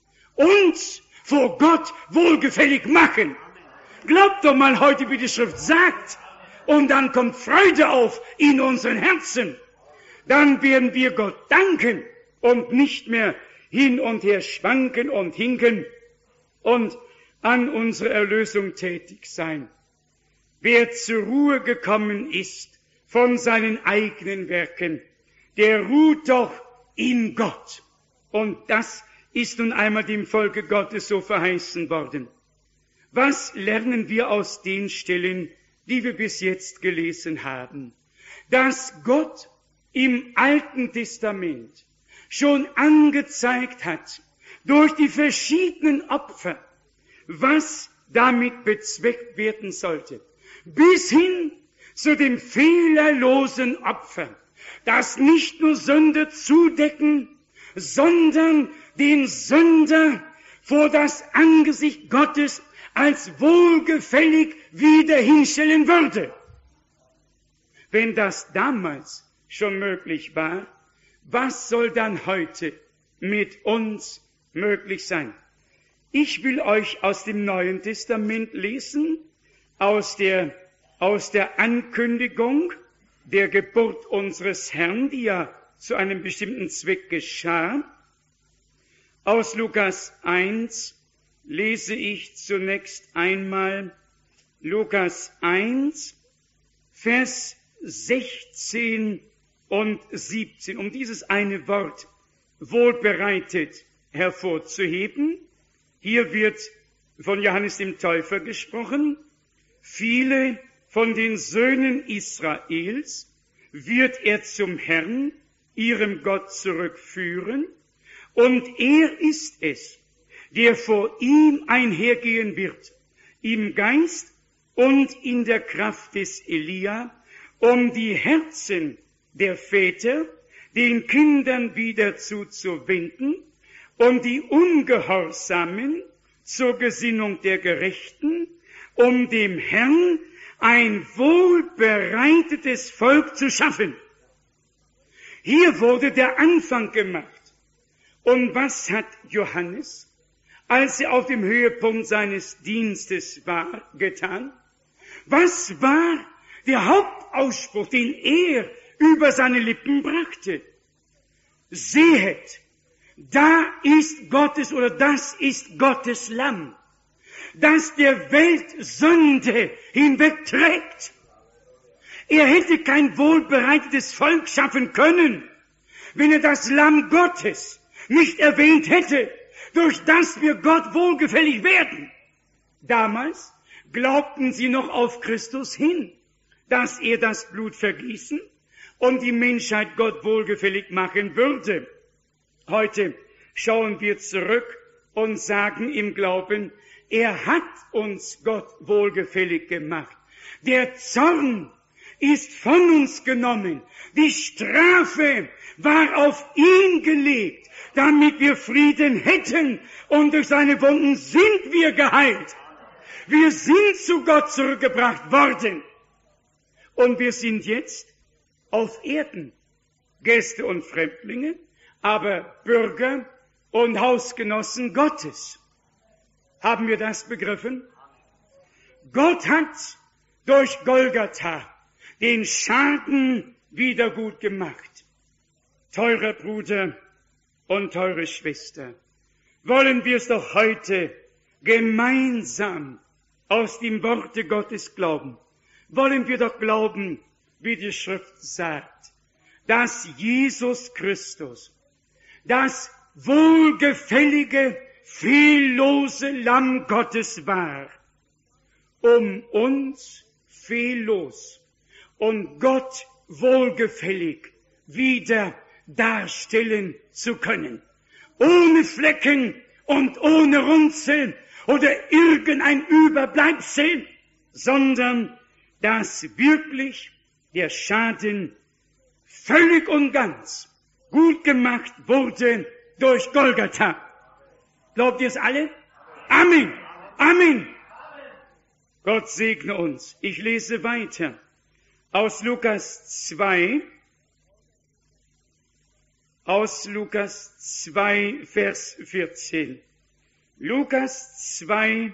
uns vor Gott wohlgefällig machen. Glaubt doch mal heute, wie die Schrift sagt, und dann kommt Freude auf in unseren Herzen. Dann werden wir Gott danken und nicht mehr hin und her schwanken und hinken und an unserer Erlösung tätig sein. Wer zur Ruhe gekommen ist von seinen eigenen Werken, der ruht doch in Gott. Und das ist nun einmal dem Volke Gottes so verheißen worden. Was lernen wir aus den Stellen, die wir bis jetzt gelesen haben? Dass Gott im Alten Testament schon angezeigt hat, durch die verschiedenen Opfer, was damit bezweckt werden sollte. Bis hin zu dem fehlerlosen Opfer, das nicht nur Sünde zudecken, sondern den Sünder vor das Angesicht Gottes als wohlgefällig wieder hinstellen würde. Wenn das damals schon möglich war, was soll dann heute mit uns möglich sein? Ich will euch aus dem Neuen Testament lesen, aus der, aus der Ankündigung der Geburt unseres Herrn, die ja zu einem bestimmten Zweck geschah. Aus Lukas eins lese ich zunächst einmal Lukas eins, Vers sechzehn und siebzehn, um dieses eine Wort wohlbereitet hervorzuheben. Hier wird von Johannes dem Täufer gesprochen. Viele von den Söhnen Israels wird er zum Herrn, ihrem Gott, zurückführen. Und er ist es, der vor ihm einhergehen wird, im Geist und in der Kraft des Elia, um die Herzen der Väter den Kindern wieder zuzuwenden und die Ungehorsamen zur Gesinnung der Gerechten, um dem Herrn ein wohlbereitetes Volk zu schaffen. Hier wurde der Anfang gemacht. Und was hat Johannes, als er auf dem Höhepunkt seines Dienstes war, getan? Was war der Hauptausspruch, den er über seine Lippen brachte? Sehet, da ist Gottes, oder das ist Gottes Lamm, das der Welt Sünde hinwegträgt. Er hätte kein wohlbereitetes Volk schaffen können, wenn er das Lamm Gottes nicht erwähnt hätte, durch das wir Gott wohlgefällig werden. Damals glaubten sie noch auf Christus hin, dass er das Blut vergießen und die Menschheit Gott wohlgefällig machen würde. Heute schauen wir zurück und sagen im Glauben, er hat uns Gott wohlgefällig gemacht. Der Zorn ist von uns genommen. Die Strafe war auf ihn gelegt, damit wir Frieden hätten. Und durch seine Wunden sind wir geheilt. Wir sind zu Gott zurückgebracht worden. Und wir sind jetzt auf Erden Gäste und Fremdlinge, aber Bürger und Hausgenossen Gottes. Haben wir das begriffen? Gott hat durch Golgatha den Schaden wieder gut gemacht. Teurer Bruder und teure Schwester, wollen wir es doch heute gemeinsam aus dem Worte Gottes glauben. Wollen wir doch glauben, wie die Schrift sagt, dass Jesus Christus das wohlgefällige, fehllose Lamm Gottes war, um uns fehllos und Gott wohlgefällig wieder darstellen zu können. Ohne Flecken und ohne Runzeln oder irgendein Überbleibsel, sondern dass wirklich der Schaden völlig und ganz gut gemacht wurde durch Golgatha. Glaubt ihr es alle? Amen. Amen. Gott segne uns. Ich lese weiter aus Lukas zwei, aus Lukas zwei, Vers vierzehn. Lukas zwei,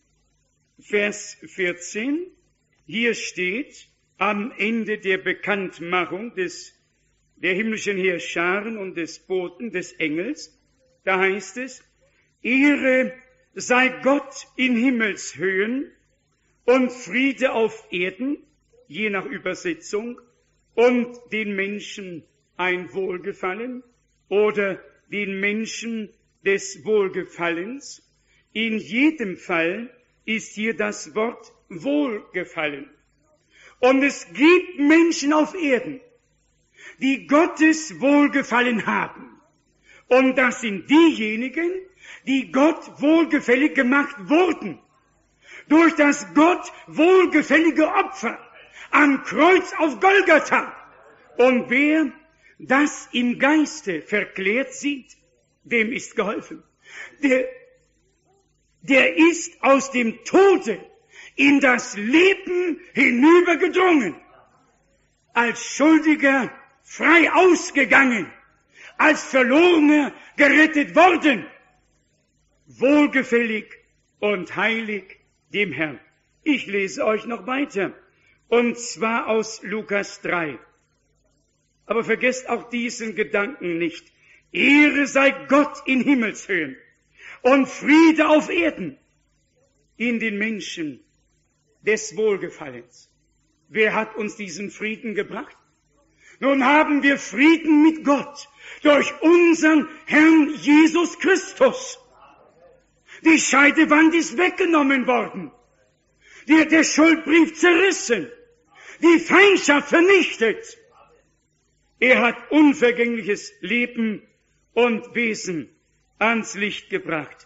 Vers vierzehn. Hier steht am Ende der Bekanntmachung des, der himmlischen Heerscharen und des Boten, des Engels, da heißt es, Ehre sei Gott in Himmelshöhen und Friede auf Erden, je nach Übersetzung, und den Menschen ein Wohlgefallen oder den Menschen des Wohlgefallens. In jedem Fall ist hier das Wort Wohlgefallen. Und es gibt Menschen auf Erden, die Gottes Wohlgefallen haben. Und das sind diejenigen, die Gott wohlgefällig gemacht wurden. Durch das Gott wohlgefällige Opfer am Kreuz auf Golgatha. Und wer das im Geiste verklärt sieht, dem ist geholfen. Der, der ist aus dem Tode in das Leben hinübergedrungen, als Schuldiger frei ausgegangen, als Verlorener gerettet worden, wohlgefällig und heilig dem Herrn. Ich lese euch noch weiter, und zwar aus Lukas drei. Aber vergesst auch diesen Gedanken nicht. Ehre sei Gott in Himmelshöhen und Friede auf Erden in den Menschen des Wohlgefallens. Wer hat uns diesen Frieden gebracht? Nun haben wir Frieden mit Gott durch unseren Herrn Jesus Christus. Die Scheidewand ist weggenommen worden. Der, der Schuldbrief zerrissen. Die Feindschaft vernichtet. Er hat unvergängliches Leben und Wesen ans Licht gebracht.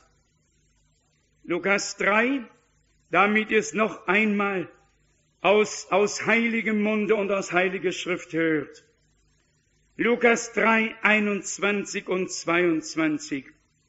Lukas drei, damit ihr es noch einmal aus, aus heiligem Munde und aus heiliger Schrift hört. Lukas drei, einundzwanzig und zweiundzwanzig.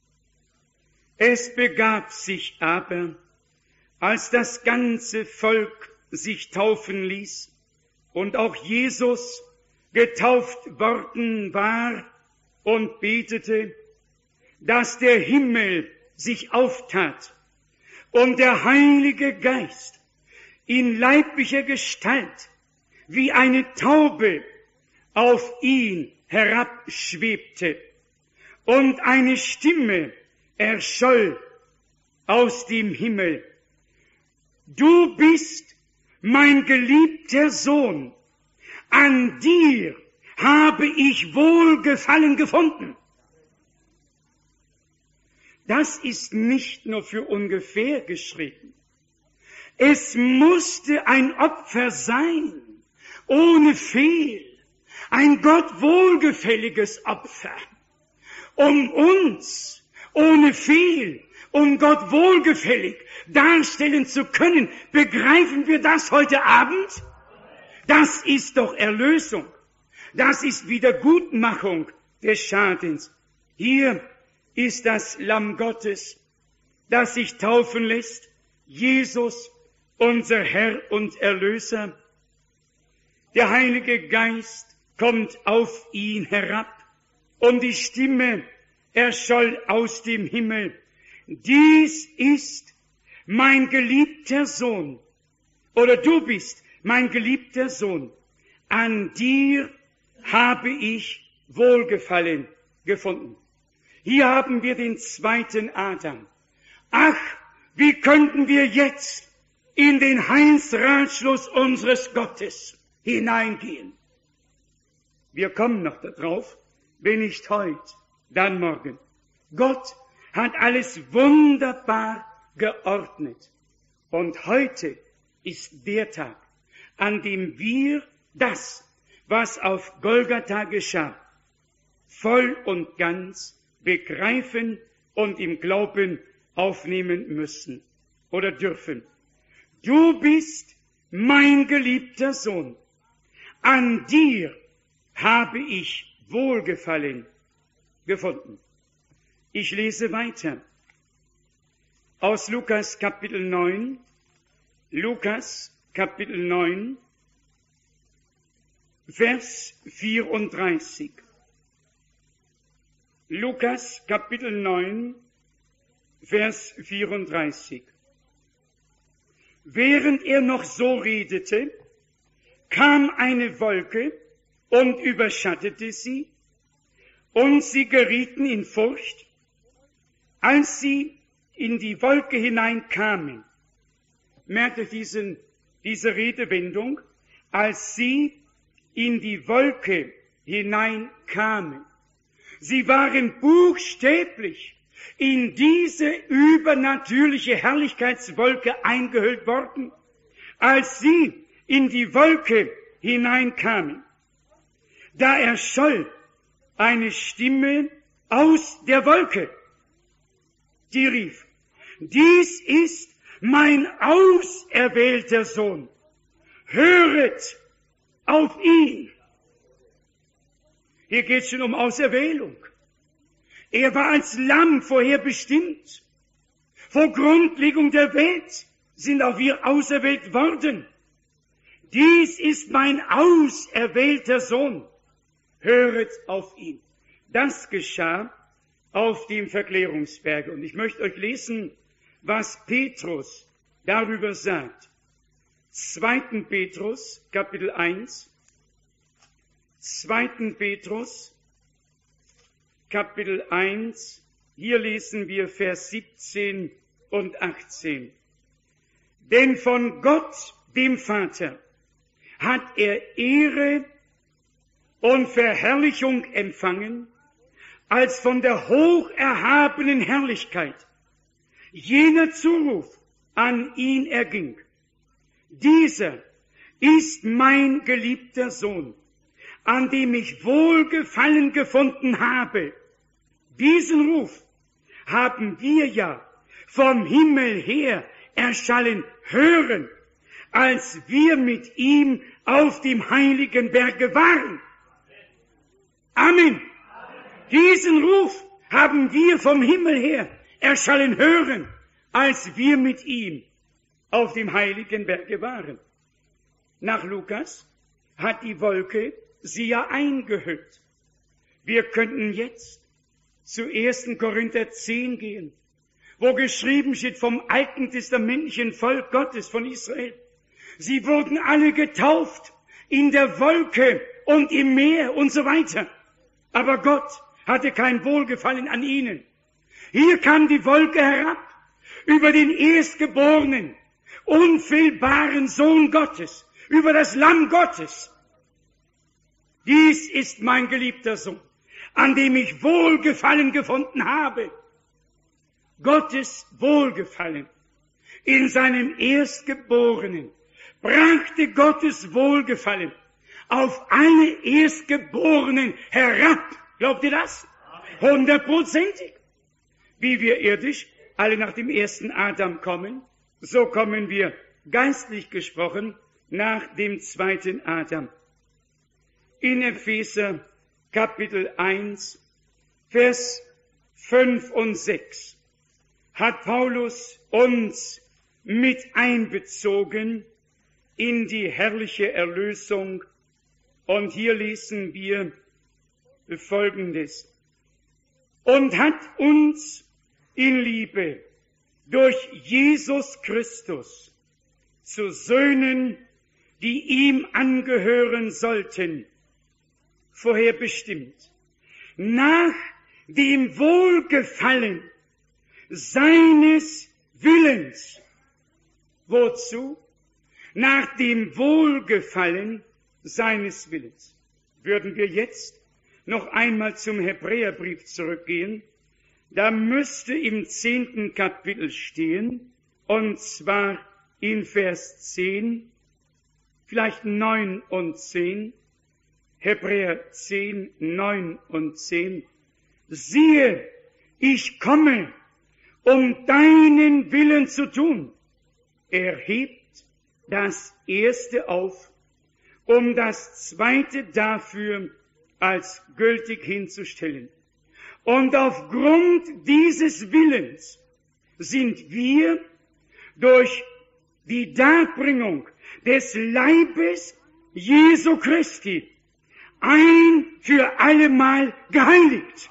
Es begab sich aber, als das ganze Volk sich taufen ließ und auch Jesus getauft worden war und betete, dass der Himmel sich auftat und der Heilige Geist in leiblicher Gestalt wie eine Taube auf ihn herabschwebte und eine Stimme erscholl aus dem Himmel. Du bist mein geliebter Sohn, an dir habe ich Wohlgefallen gefunden. Das ist nicht nur für ungefähr geschrieben. Es musste ein Opfer sein, ohne Fehl, ein Gott wohlgefälliges Opfer, um uns ohne Fehl und Gott wohlgefällig darstellen zu können. Begreifen wir das heute Abend? Das ist doch Erlösung. Das ist Wiedergutmachung des Schadens. Hier ist das Lamm Gottes, das sich taufen lässt, Jesus, unser Herr und Erlöser. Der Heilige Geist kommt auf ihn herab und die Stimme erscholl aus dem Himmel. Dies ist mein geliebter Sohn, oder du bist mein geliebter Sohn, an dir habe ich Wohlgefallen gefunden. Hier haben wir den zweiten Adam. Ach, wie könnten wir jetzt in den Heilsratschluss unseres Gottes hineingehen? Wir kommen noch darauf, wenn nicht heute, dann morgen. Gott hat alles wunderbar geordnet. Und heute ist der Tag, an dem wir das, was auf Golgatha geschah, voll und ganz begreifen und im Glauben aufnehmen müssen oder dürfen. Du bist mein geliebter Sohn. An dir habe ich Wohlgefallen gefunden. Ich lese weiter aus Lukas Kapitel neun, Lukas Kapitel neun, Vers vierunddreißig. Lukas Kapitel neun, Vers vierunddreißig. Während er noch so redete, kam eine Wolke und überschattete sie, und sie gerieten in Furcht. Als sie in die Wolke hineinkamen, merkt ihr diesen, diese Redewendung, als sie in die Wolke hineinkamen. Sie waren buchstäblich in diese übernatürliche Herrlichkeitswolke eingehüllt worden, als sie in die Wolke hineinkamen. Da erscholl eine Stimme aus der Wolke, die rief: Dies ist mein auserwählter Sohn, höret auf ihn. Hier geht es schon um Auserwählung. Er war als Lamm vorher bestimmt. Vor Grundlegung der Welt sind auch wir auserwählt worden. Dies ist mein auserwählter Sohn, höret auf ihn. Das geschah auf dem Verklärungsberg. Und ich möchte euch lesen, was Petrus darüber sagt. zweiten Petrus, Kapitel eins. zweiten Petrus, Kapitel eins. Hier lesen wir Vers siebzehn und achtzehn. Denn von Gott, dem Vater, hat er Ehre und Verherrlichung empfangen, als von der hocherhabenen Herrlichkeit jener Zuruf an ihn erging. Dieser ist mein geliebter Sohn, an dem ich Wohlgefallen gefunden habe. Diesen Ruf haben wir ja vom Himmel her erschallen hören, als wir mit ihm auf dem heiligen Berge waren. Amen. Diesen Ruf haben wir vom Himmel her erschallen hören, als wir mit ihm auf dem heiligen Berge waren. Nach Lukas hat die Wolke sie ja eingehüllt. Wir könnten jetzt zu ersten Korinther zehn gehen, wo geschrieben steht vom alten testamentlichen Volk Gottes, von Israel. Sie wurden alle getauft in der Wolke und im Meer und so weiter. Aber Gott hatte kein Wohlgefallen an ihnen. Hier kam die Wolke herab über den Erstgeborenen, unfehlbaren Sohn Gottes, über das Lamm Gottes. Dies ist mein geliebter Sohn, an dem ich Wohlgefallen gefunden habe. Gottes Wohlgefallen in seinem Erstgeborenen brachte Gottes Wohlgefallen auf alle Erstgeborenen herab. Glaubt ihr das? Hundertprozentig. Wie wir irdisch alle nach dem ersten Adam kommen, so kommen wir geistlich gesprochen nach dem zweiten Adam. In Epheser Kapitel eins, Vers fünf und sechs hat Paulus uns mit einbezogen in die herrliche Erlösung. Und hier lesen wir Folgendes. Und hat uns in Liebe durch Jesus Christus zu Söhnen die ihm angehören sollten, vorherbestimmt, nach dem Wohlgefallen seines Willens. Wozu? Nach dem Wohlgefallen seines Willens. Würden wir jetzt noch einmal zum Hebräerbrief zurückgehen, da müsste im zehnten Kapitel stehen, und zwar in Vers zehn, vielleicht neun und zehn, Hebräer zehn, neun und zehn. Siehe, ich komme, um deinen Willen zu tun. Er hebt das erste auf, um das zweite dafür als gültig hinzustellen. Und aufgrund dieses Willens sind wir durch die Darbringung des Leibes Jesu Christi ein für allemal geheiligt.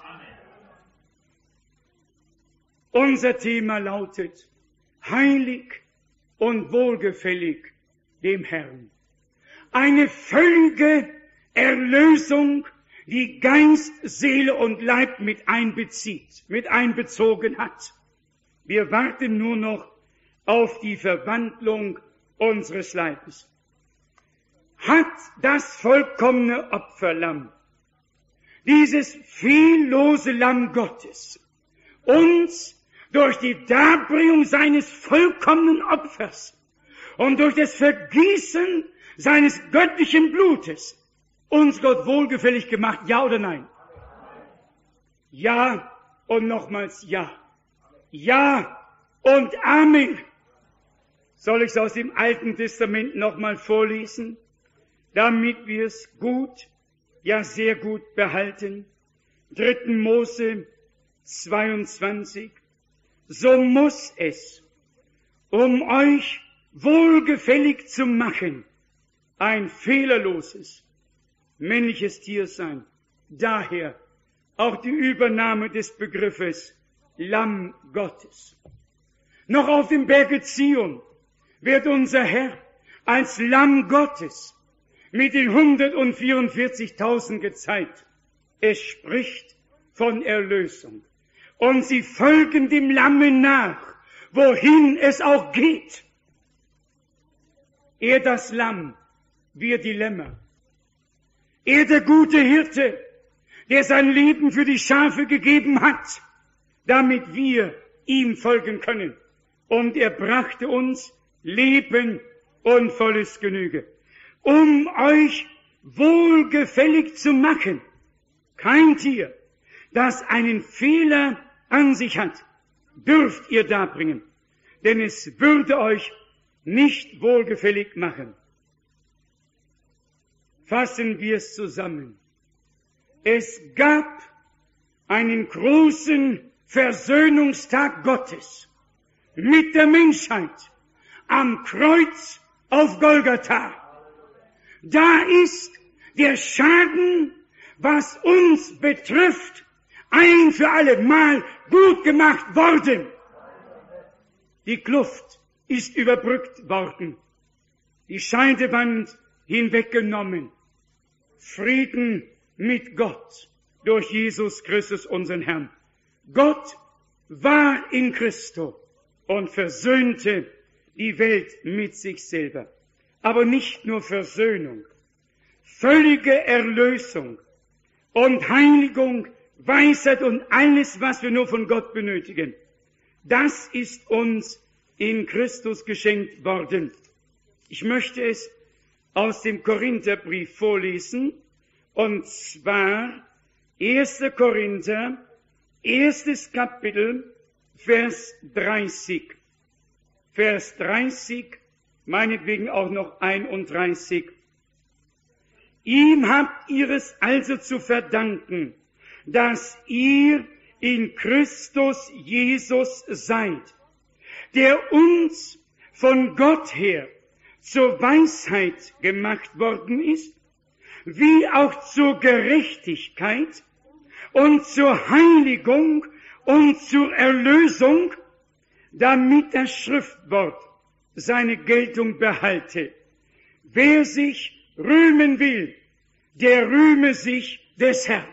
Unser Thema lautet: heilig und wohlgefällig dem Herrn. Eine völlige Erlösung, die Geist, Seele und Leib mit einbezieht, mit einbezogen hat. Wir warten nur noch auf die Verwandlung unseres Leibes. Hat das vollkommene Opferlamm, dieses fehllose Lamm Gottes, uns durch die Darbringung seines vollkommenen Opfers und durch das Vergießen seines göttlichen Blutes uns Gott wohlgefällig gemacht, ja oder nein? Ja und nochmals ja. Ja und Amen. Soll ich es aus dem Alten Testament nochmal vorlesen, damit wir es gut, ja sehr gut behalten? dritten Mose zweiundzwanzig. So muss es, um euch wohlgefällig zu machen, ein fehlerloses, männliches Tier sein. Daher auch die Übernahme des Begriffes Lamm Gottes. Noch auf dem Berge Zion wird unser Herr als Lamm Gottes mit den hundertvierundvierzigtausend gezeigt. Es spricht von Erlösung. Und sie folgen dem Lamme nach, wohin es auch geht. Er das Lamm, wir die Lämmer. Er der gute Hirte, der sein Leben für die Schafe gegeben hat, damit wir ihm folgen können. Und er brachte uns Leben und volles Genüge, um euch wohlgefällig zu machen. Kein Tier, das einen Fehler an sich hat, dürft ihr darbringen, denn es würde euch nicht wohlgefällig machen. Fassen wir es zusammen. Es gab einen großen Versöhnungstag Gottes mit der Menschheit am Kreuz auf Golgatha. Da ist der Schaden, was uns betrifft, ein für alle Mal gut gemacht worden. Die Kluft ist überbrückt worden, die Scheidewand hinweggenommen. Frieden mit Gott durch Jesus Christus, unseren Herrn. Gott war in Christo und versöhnte die Welt mit sich selber. Aber nicht nur Versöhnung, völlige Erlösung und Heiligung, Weisheit und alles, was wir nur von Gott benötigen. Das ist uns in Christus geschenkt worden. Ich möchte es aus dem Korintherbrief vorlesen, und zwar erster Korinther, erstes Kapitel, Vers dreißig. Vers dreißig, meinetwegen auch noch einunddreißig. Ihm habt ihr es also zu verdanken, dass ihr in Christus Jesus seid, der uns von Gott her zur Weisheit gemacht worden ist, wie auch zur Gerechtigkeit und zur Heiligung und zur Erlösung, damit das Schriftwort seine Geltung behalte. Wer sich rühmen will, der rühme sich des Herrn.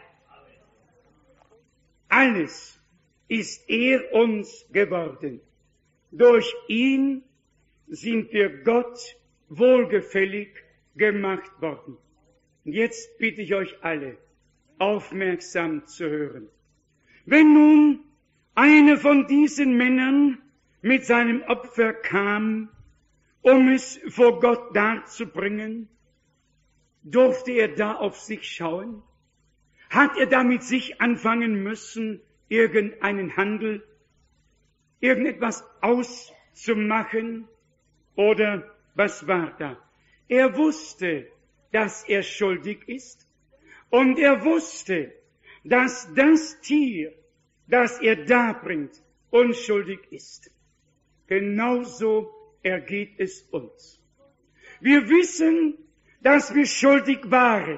Alles ist er uns geworden. Durch ihn sind wir Gott wohlgefällig gemacht worden. Jetzt bitte ich euch alle, aufmerksam zu hören. Wenn nun einer von diesen Männern mit seinem Opfer kam, um es vor Gott darzubringen, durfte er da auf sich schauen? Hat er da mit sich anfangen müssen, irgendeinen Handel, irgendetwas auszumachen? Oder was war da? Er wusste, dass er schuldig ist, und er wusste, dass das Tier, das er darbringt, unschuldig ist. Genauso ergeht es uns. Wir wissen, dass wir schuldig waren.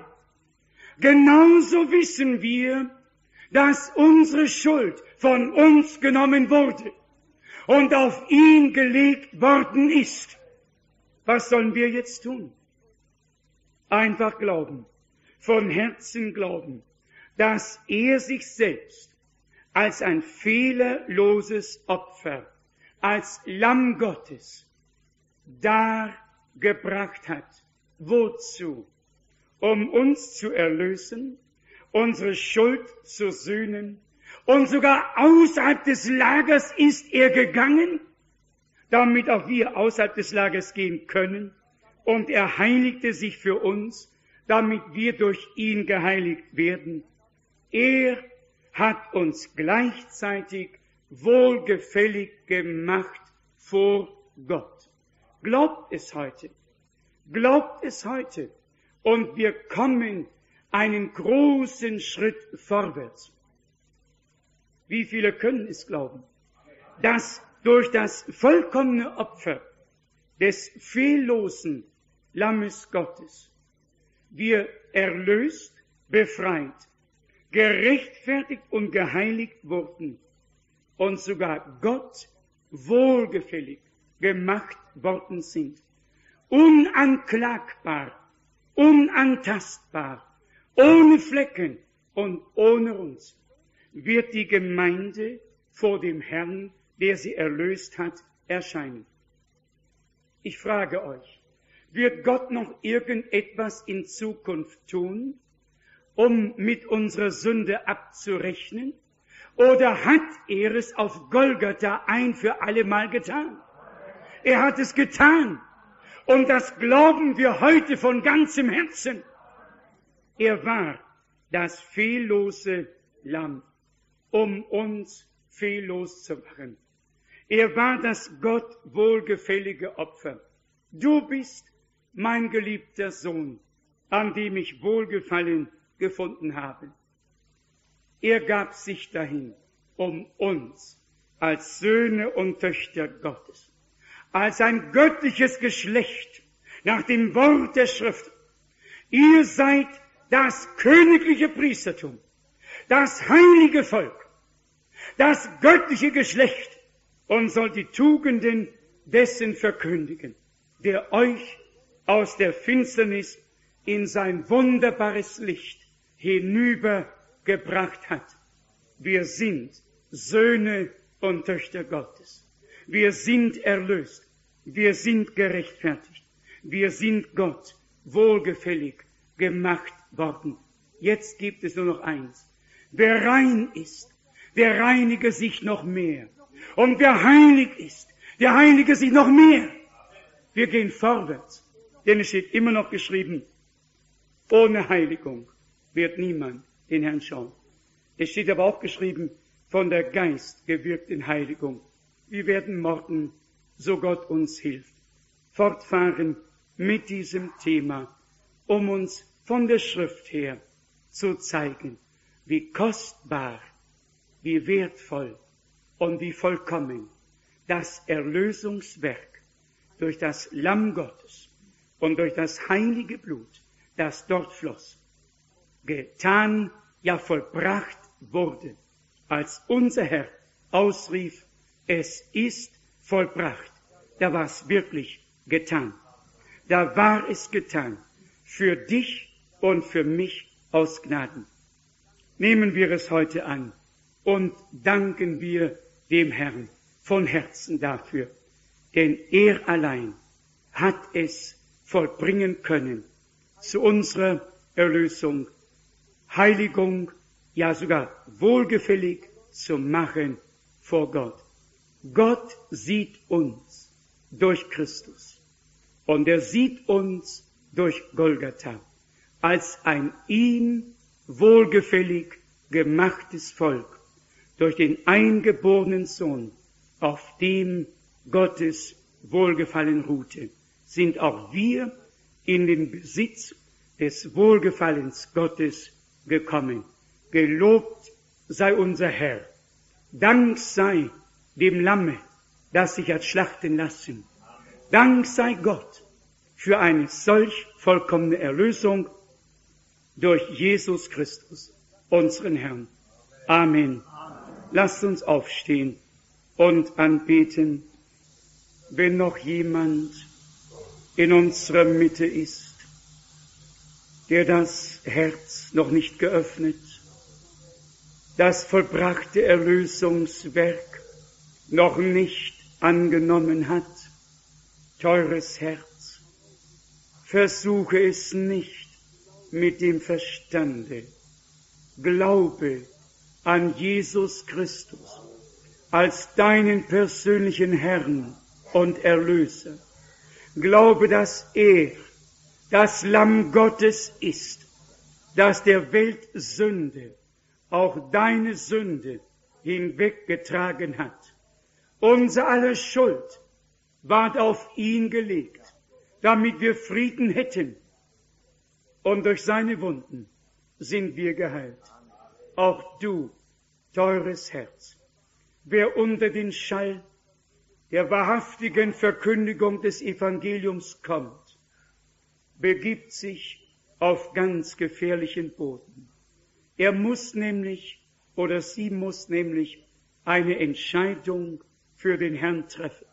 Genauso wissen wir, dass unsere Schuld von uns genommen wurde und auf ihn gelegt worden ist. Was sollen wir jetzt tun? Einfach glauben, von Herzen glauben, dass er sich selbst als ein fehlerloses Opfer, als Lamm Gottes dargebracht hat. Wozu? Um uns zu erlösen, unsere Schuld zu sühnen, und sogar außerhalb des Lagers ist er gegangen, damit auch wir außerhalb des Lagers gehen können, und er heiligte sich für uns, damit wir durch ihn geheiligt werden. Er hat uns gleichzeitig wohlgefällig gemacht vor Gott. Glaubt es heute. Glaubt es heute. Und wir kommen einen großen Schritt vorwärts. Wie viele können es glauben, dass durch das vollkommene Opfer des fehllosen Lammes Gottes wir erlöst, befreit, gerechtfertigt und geheiligt wurden und sogar Gott wohlgefällig gemacht worden sind. Unanklagbar, unantastbar, ohne Flecken und ohne uns wird die Gemeinde vor dem Herrn, der sie erlöst hat, erscheinen. Ich frage euch, wird Gott noch irgendetwas in Zukunft tun, um mit unserer Sünde abzurechnen? Oder hat er es auf Golgatha ein für alle Mal getan? Er hat es getan. Und das glauben wir heute von ganzem Herzen. Er war das fehllose Lamm, um uns fehllos zu machen. Er war das Gott wohlgefällige Opfer. Du bist mein geliebter Sohn, an dem ich Wohlgefallen gefunden habe. Er gab sich dahin, um uns als Söhne und Töchter Gottes, als ein göttliches Geschlecht nach dem Wort der Schrift. Ihr seid das königliche Priestertum, das heilige Volk, das göttliche Geschlecht, und sollt die Tugenden dessen verkündigen, der euch aus der Finsternis in sein wunderbares Licht hinübergebracht hat. Wir sind Söhne und Töchter Gottes. Wir sind erlöst. Wir sind gerechtfertigt. Wir sind Gott wohlgefällig gemacht worden. Jetzt gibt es nur noch eins. Wer rein ist, der reinige sich noch mehr. Und wer heilig ist, der heilige sich noch mehr. Wir gehen vorwärts, denn es steht immer noch geschrieben, ohne Heiligung wird niemand den Herrn schauen. Es steht aber auch geschrieben, von der Geist gewirkten Heiligung. Wir werden morgen, so Gott uns hilft, fortfahren mit diesem Thema, um uns von der Schrift her zu zeigen, wie kostbar, wie wertvoll und wie vollkommen das Erlösungswerk durch das Lamm Gottes und durch das heilige Blut, das dort floss, getan, ja vollbracht wurde, als unser Herr ausrief, es ist vollbracht. Da war es wirklich getan. da war es getan, für dich und für mich aus Gnaden. Nehmen wir es heute an und danken wir dem Herrn von Herzen dafür, denn er allein hat es vollbringen können, zu unserer Erlösung, Heiligung, ja sogar wohlgefällig zu machen vor Gott. Gott sieht uns durch Christus und er sieht uns durch Golgatha als ein ihm wohlgefällig gemachtes Volk durch den eingeborenen Sohn, auf dem Gottes Wohlgefallen ruhte, sind auch wir in den Besitz des Wohlgefallens Gottes gekommen. Gelobt sei unser Herr. Dank sei dem Lamme, das sich hat schlachten lassen. Dank sei Gott für eine solch vollkommene Erlösung durch Jesus Christus, unseren Herrn. Amen. Lasst uns aufstehen und anbeten, wenn noch jemand in unserer Mitte ist, der das Herz noch nicht geöffnet, das vollbrachte Erlösungswerk noch nicht angenommen hat. Teures Herz, versuche es nicht mit dem Verstande. Glaube an Jesus Christus als deinen persönlichen Herrn und Erlöser. Glaube, dass er das Lamm Gottes ist, das der Welt Sünde, auch deine Sünde, hinweggetragen hat. Unser aller Schuld ward auf ihn gelegt, damit wir Frieden hätten. Und durch seine Wunden sind wir geheilt. Auch du, teures Herz, wer unter den Schall der wahrhaftigen Verkündigung des Evangeliums kommt, begibt sich auf ganz gefährlichen Boden. Er muss nämlich, oder sie muss nämlich eine Entscheidung für den Herrn treffen.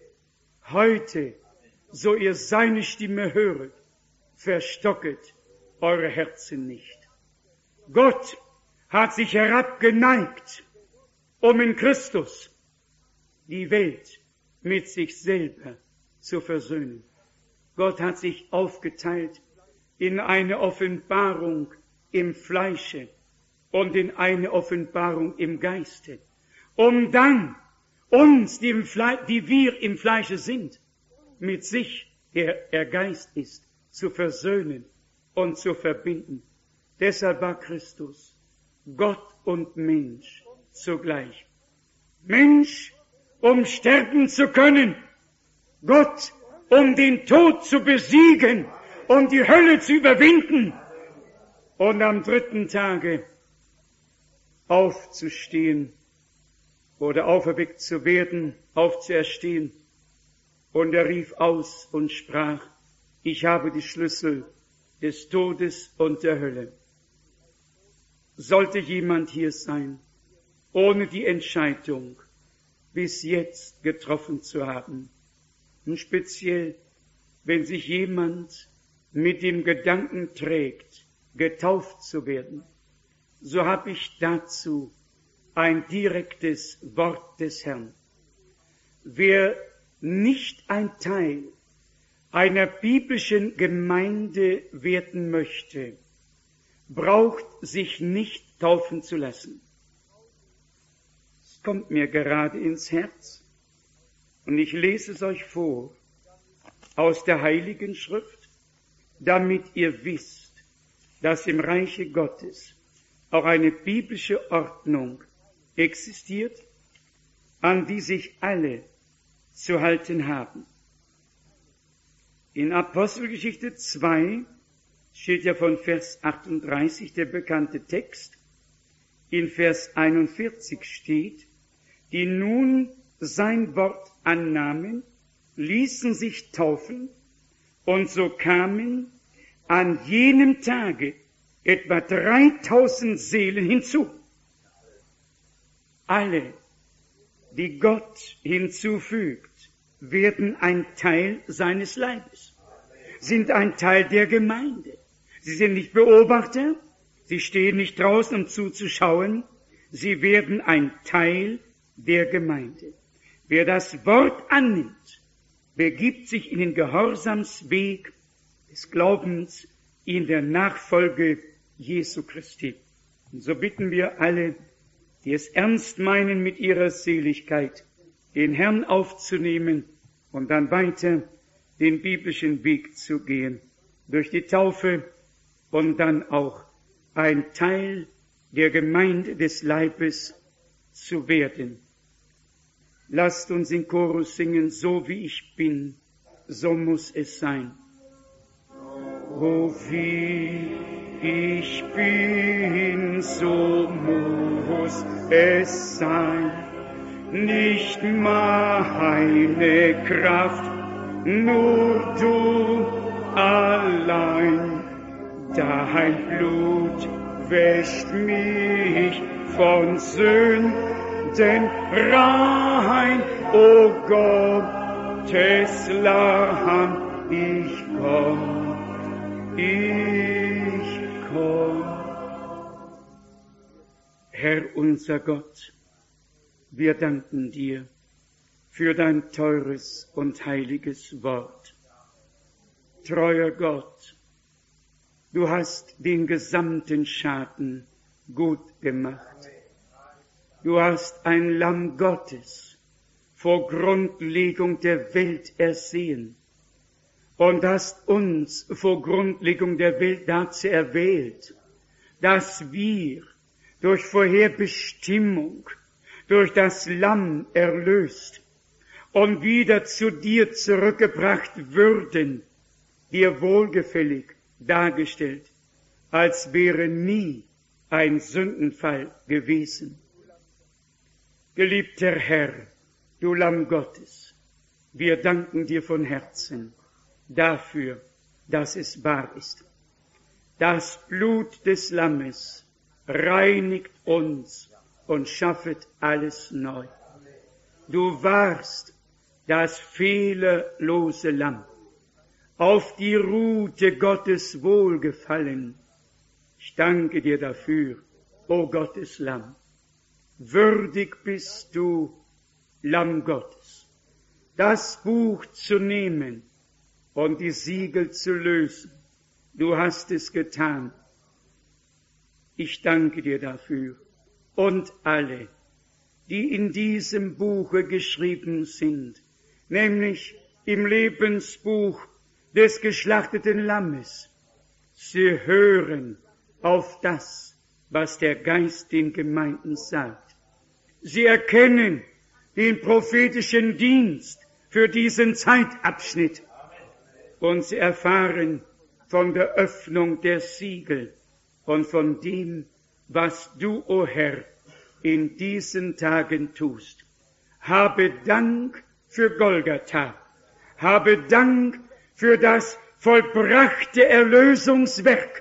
Heute, so ihr seine Stimme höret, verstocket eure Herzen nicht. Gott hat sich herabgeneigt, um in Christus die Welt mit sich selber zu versöhnen. Gott hat sich aufgeteilt in eine Offenbarung im Fleische und in eine Offenbarung im Geiste, um dann uns, die, im Fle- die wir im Fleische sind, mit sich, der er Geist ist, zu versöhnen und zu verbinden. Deshalb war Christus Gott und Mensch zugleich. Mensch, um sterben zu können, Gott, um den Tod zu besiegen, um die Hölle zu überwinden und am dritten Tage aufzustehen oder auferweckt zu werden, aufzuerstehen. Und er rief aus und sprach, ich habe die Schlüssel des Todes und der Hölle. Sollte jemand hier sein, ohne die Entscheidung bis jetzt getroffen zu haben, und speziell, wenn sich jemand mit dem Gedanken trägt, getauft zu werden, so habe ich dazu ein direktes Wort des Herrn. Wer nicht ein Teil einer biblischen Gemeinde werden möchte, braucht sich nicht taufen zu lassen. Es kommt mir gerade ins Herz und ich lese es euch vor aus der Heiligen Schrift, damit ihr wisst, dass im Reiche Gottes auch eine biblische Ordnung existiert, an die sich alle zu halten haben. In Apostelgeschichte zwei steht ja von Vers achtunddreißig der bekannte Text. In Vers einundvierzig steht, die nun sein Wort annahmen, ließen sich taufen, und so kamen an jenem Tage etwa dreitausend Seelen hinzu. Alle, die Gott hinzufügt, werden ein Teil seines Leibes. sind ein Teil der Gemeinde. Sie sind nicht Beobachter, sie stehen nicht draußen, um zuzuschauen, sie werden ein Teil der Gemeinde. Wer das Wort annimmt, begibt sich in den Gehorsamsweg des Glaubens in der Nachfolge Jesu Christi. Und so bitten wir alle, die es ernst meinen mit ihrer Seligkeit, den Herrn aufzunehmen und dann weiter den biblischen Weg zu gehen, durch die Taufe und dann auch ein Teil der Gemeinde des Leibes zu werden. Lasst uns in Chorus singen, so wie ich bin, so muss es sein. So wie ich bin, so muss es sein. Nicht meine Kraft, nur du allein. Dein Blut wäscht mich von Sünden rein. O Gottes Lamm, ich komm, ich komm. Herr unser Gott, wir danken dir für dein teures und heiliges Wort. Treuer Gott, du hast den gesamten Schaden gut gemacht. Du hast ein Lamm Gottes vor Grundlegung der Welt ersehen und hast uns vor Grundlegung der Welt dazu erwählt, dass wir durch Vorherbestimmung, durch das Lamm erlöst und wieder zu dir zurückgebracht würden, dir wohlgefällig dargestellt, als wäre nie ein Sündenfall gewesen. Geliebter Herr, du Lamm Gottes, wir danken dir von Herzen dafür, dass es wahr ist. Das Blut des Lammes reinigt uns und schaffet alles neu. Du warst das fehlerlose Lamm, auf die Rute Gottes Wohlgefallen. Ich danke dir dafür, o Gottes Lamm. Würdig bist du, Lamm Gottes, das Buch zu nehmen und die Siegel zu lösen. Du hast es getan. Ich danke dir dafür. Und alle, die in diesem Buche geschrieben sind, nämlich im Lebensbuch des geschlachteten Lammes, sie hören auf das, was der Geist den Gemeinden sagt. Sie erkennen den prophetischen Dienst für diesen Zeitabschnitt und sie erfahren von der Öffnung der Siegel und von dem, was du, o Herr, in diesen Tagen tust. Habe Dank für Golgatha. Habe Dank für das vollbrachte Erlösungswerk.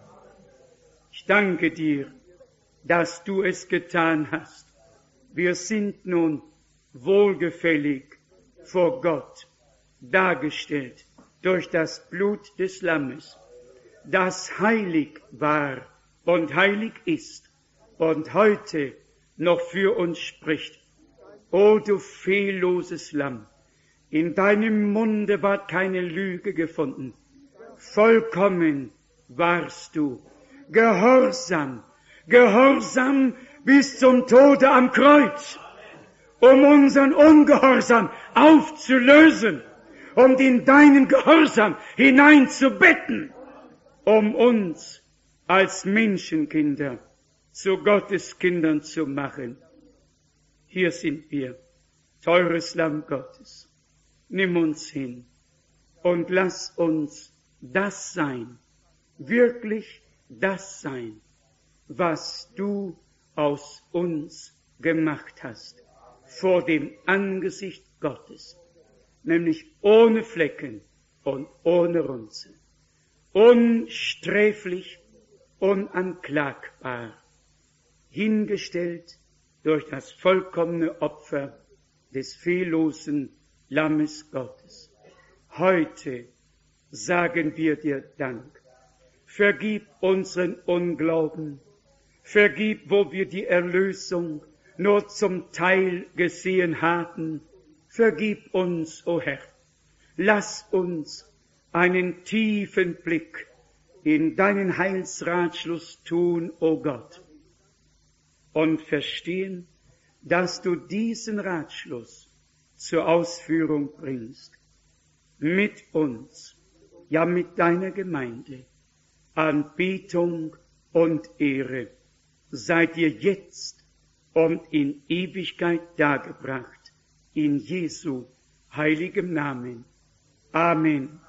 Ich danke dir, dass du es getan hast. Wir sind nun wohlgefällig vor Gott dargestellt durch das Blut des Lammes, das heilig war und heilig ist und heute noch für uns spricht. O du fehlloses Lamm, in deinem Munde ward keine Lüge gefunden. Vollkommen warst du, gehorsam, gehorsam bis zum Tode am Kreuz, um unseren Ungehorsam aufzulösen und in deinen Gehorsam hineinzubetten, um uns als Menschenkinder zu Gottes Kindern zu machen. Hier sind wir, teures Lamm Gottes. Nimm uns hin und lass uns das sein, wirklich das sein, was du aus uns gemacht hast, vor dem Angesicht Gottes, nämlich ohne Flecken und ohne Runzel, unsträflich, unanklagbar, hingestellt durch das vollkommene Opfer des fehllosen Lammes Gottes. Heute sagen wir dir Dank. Vergib unseren Unglauben. Vergib, wo wir die Erlösung nur zum Teil gesehen haben. Vergib uns, o Herr. Lass uns einen tiefen Blick in deinen Heilsratschluss tun, o Gott, und verstehen, dass du diesen Ratschluss zur Ausführung bringst. Mit uns, ja mit deiner Gemeinde. Anbetung und Ehre sei dir jetzt und in Ewigkeit dargebracht, in Jesu heiligem Namen. Amen.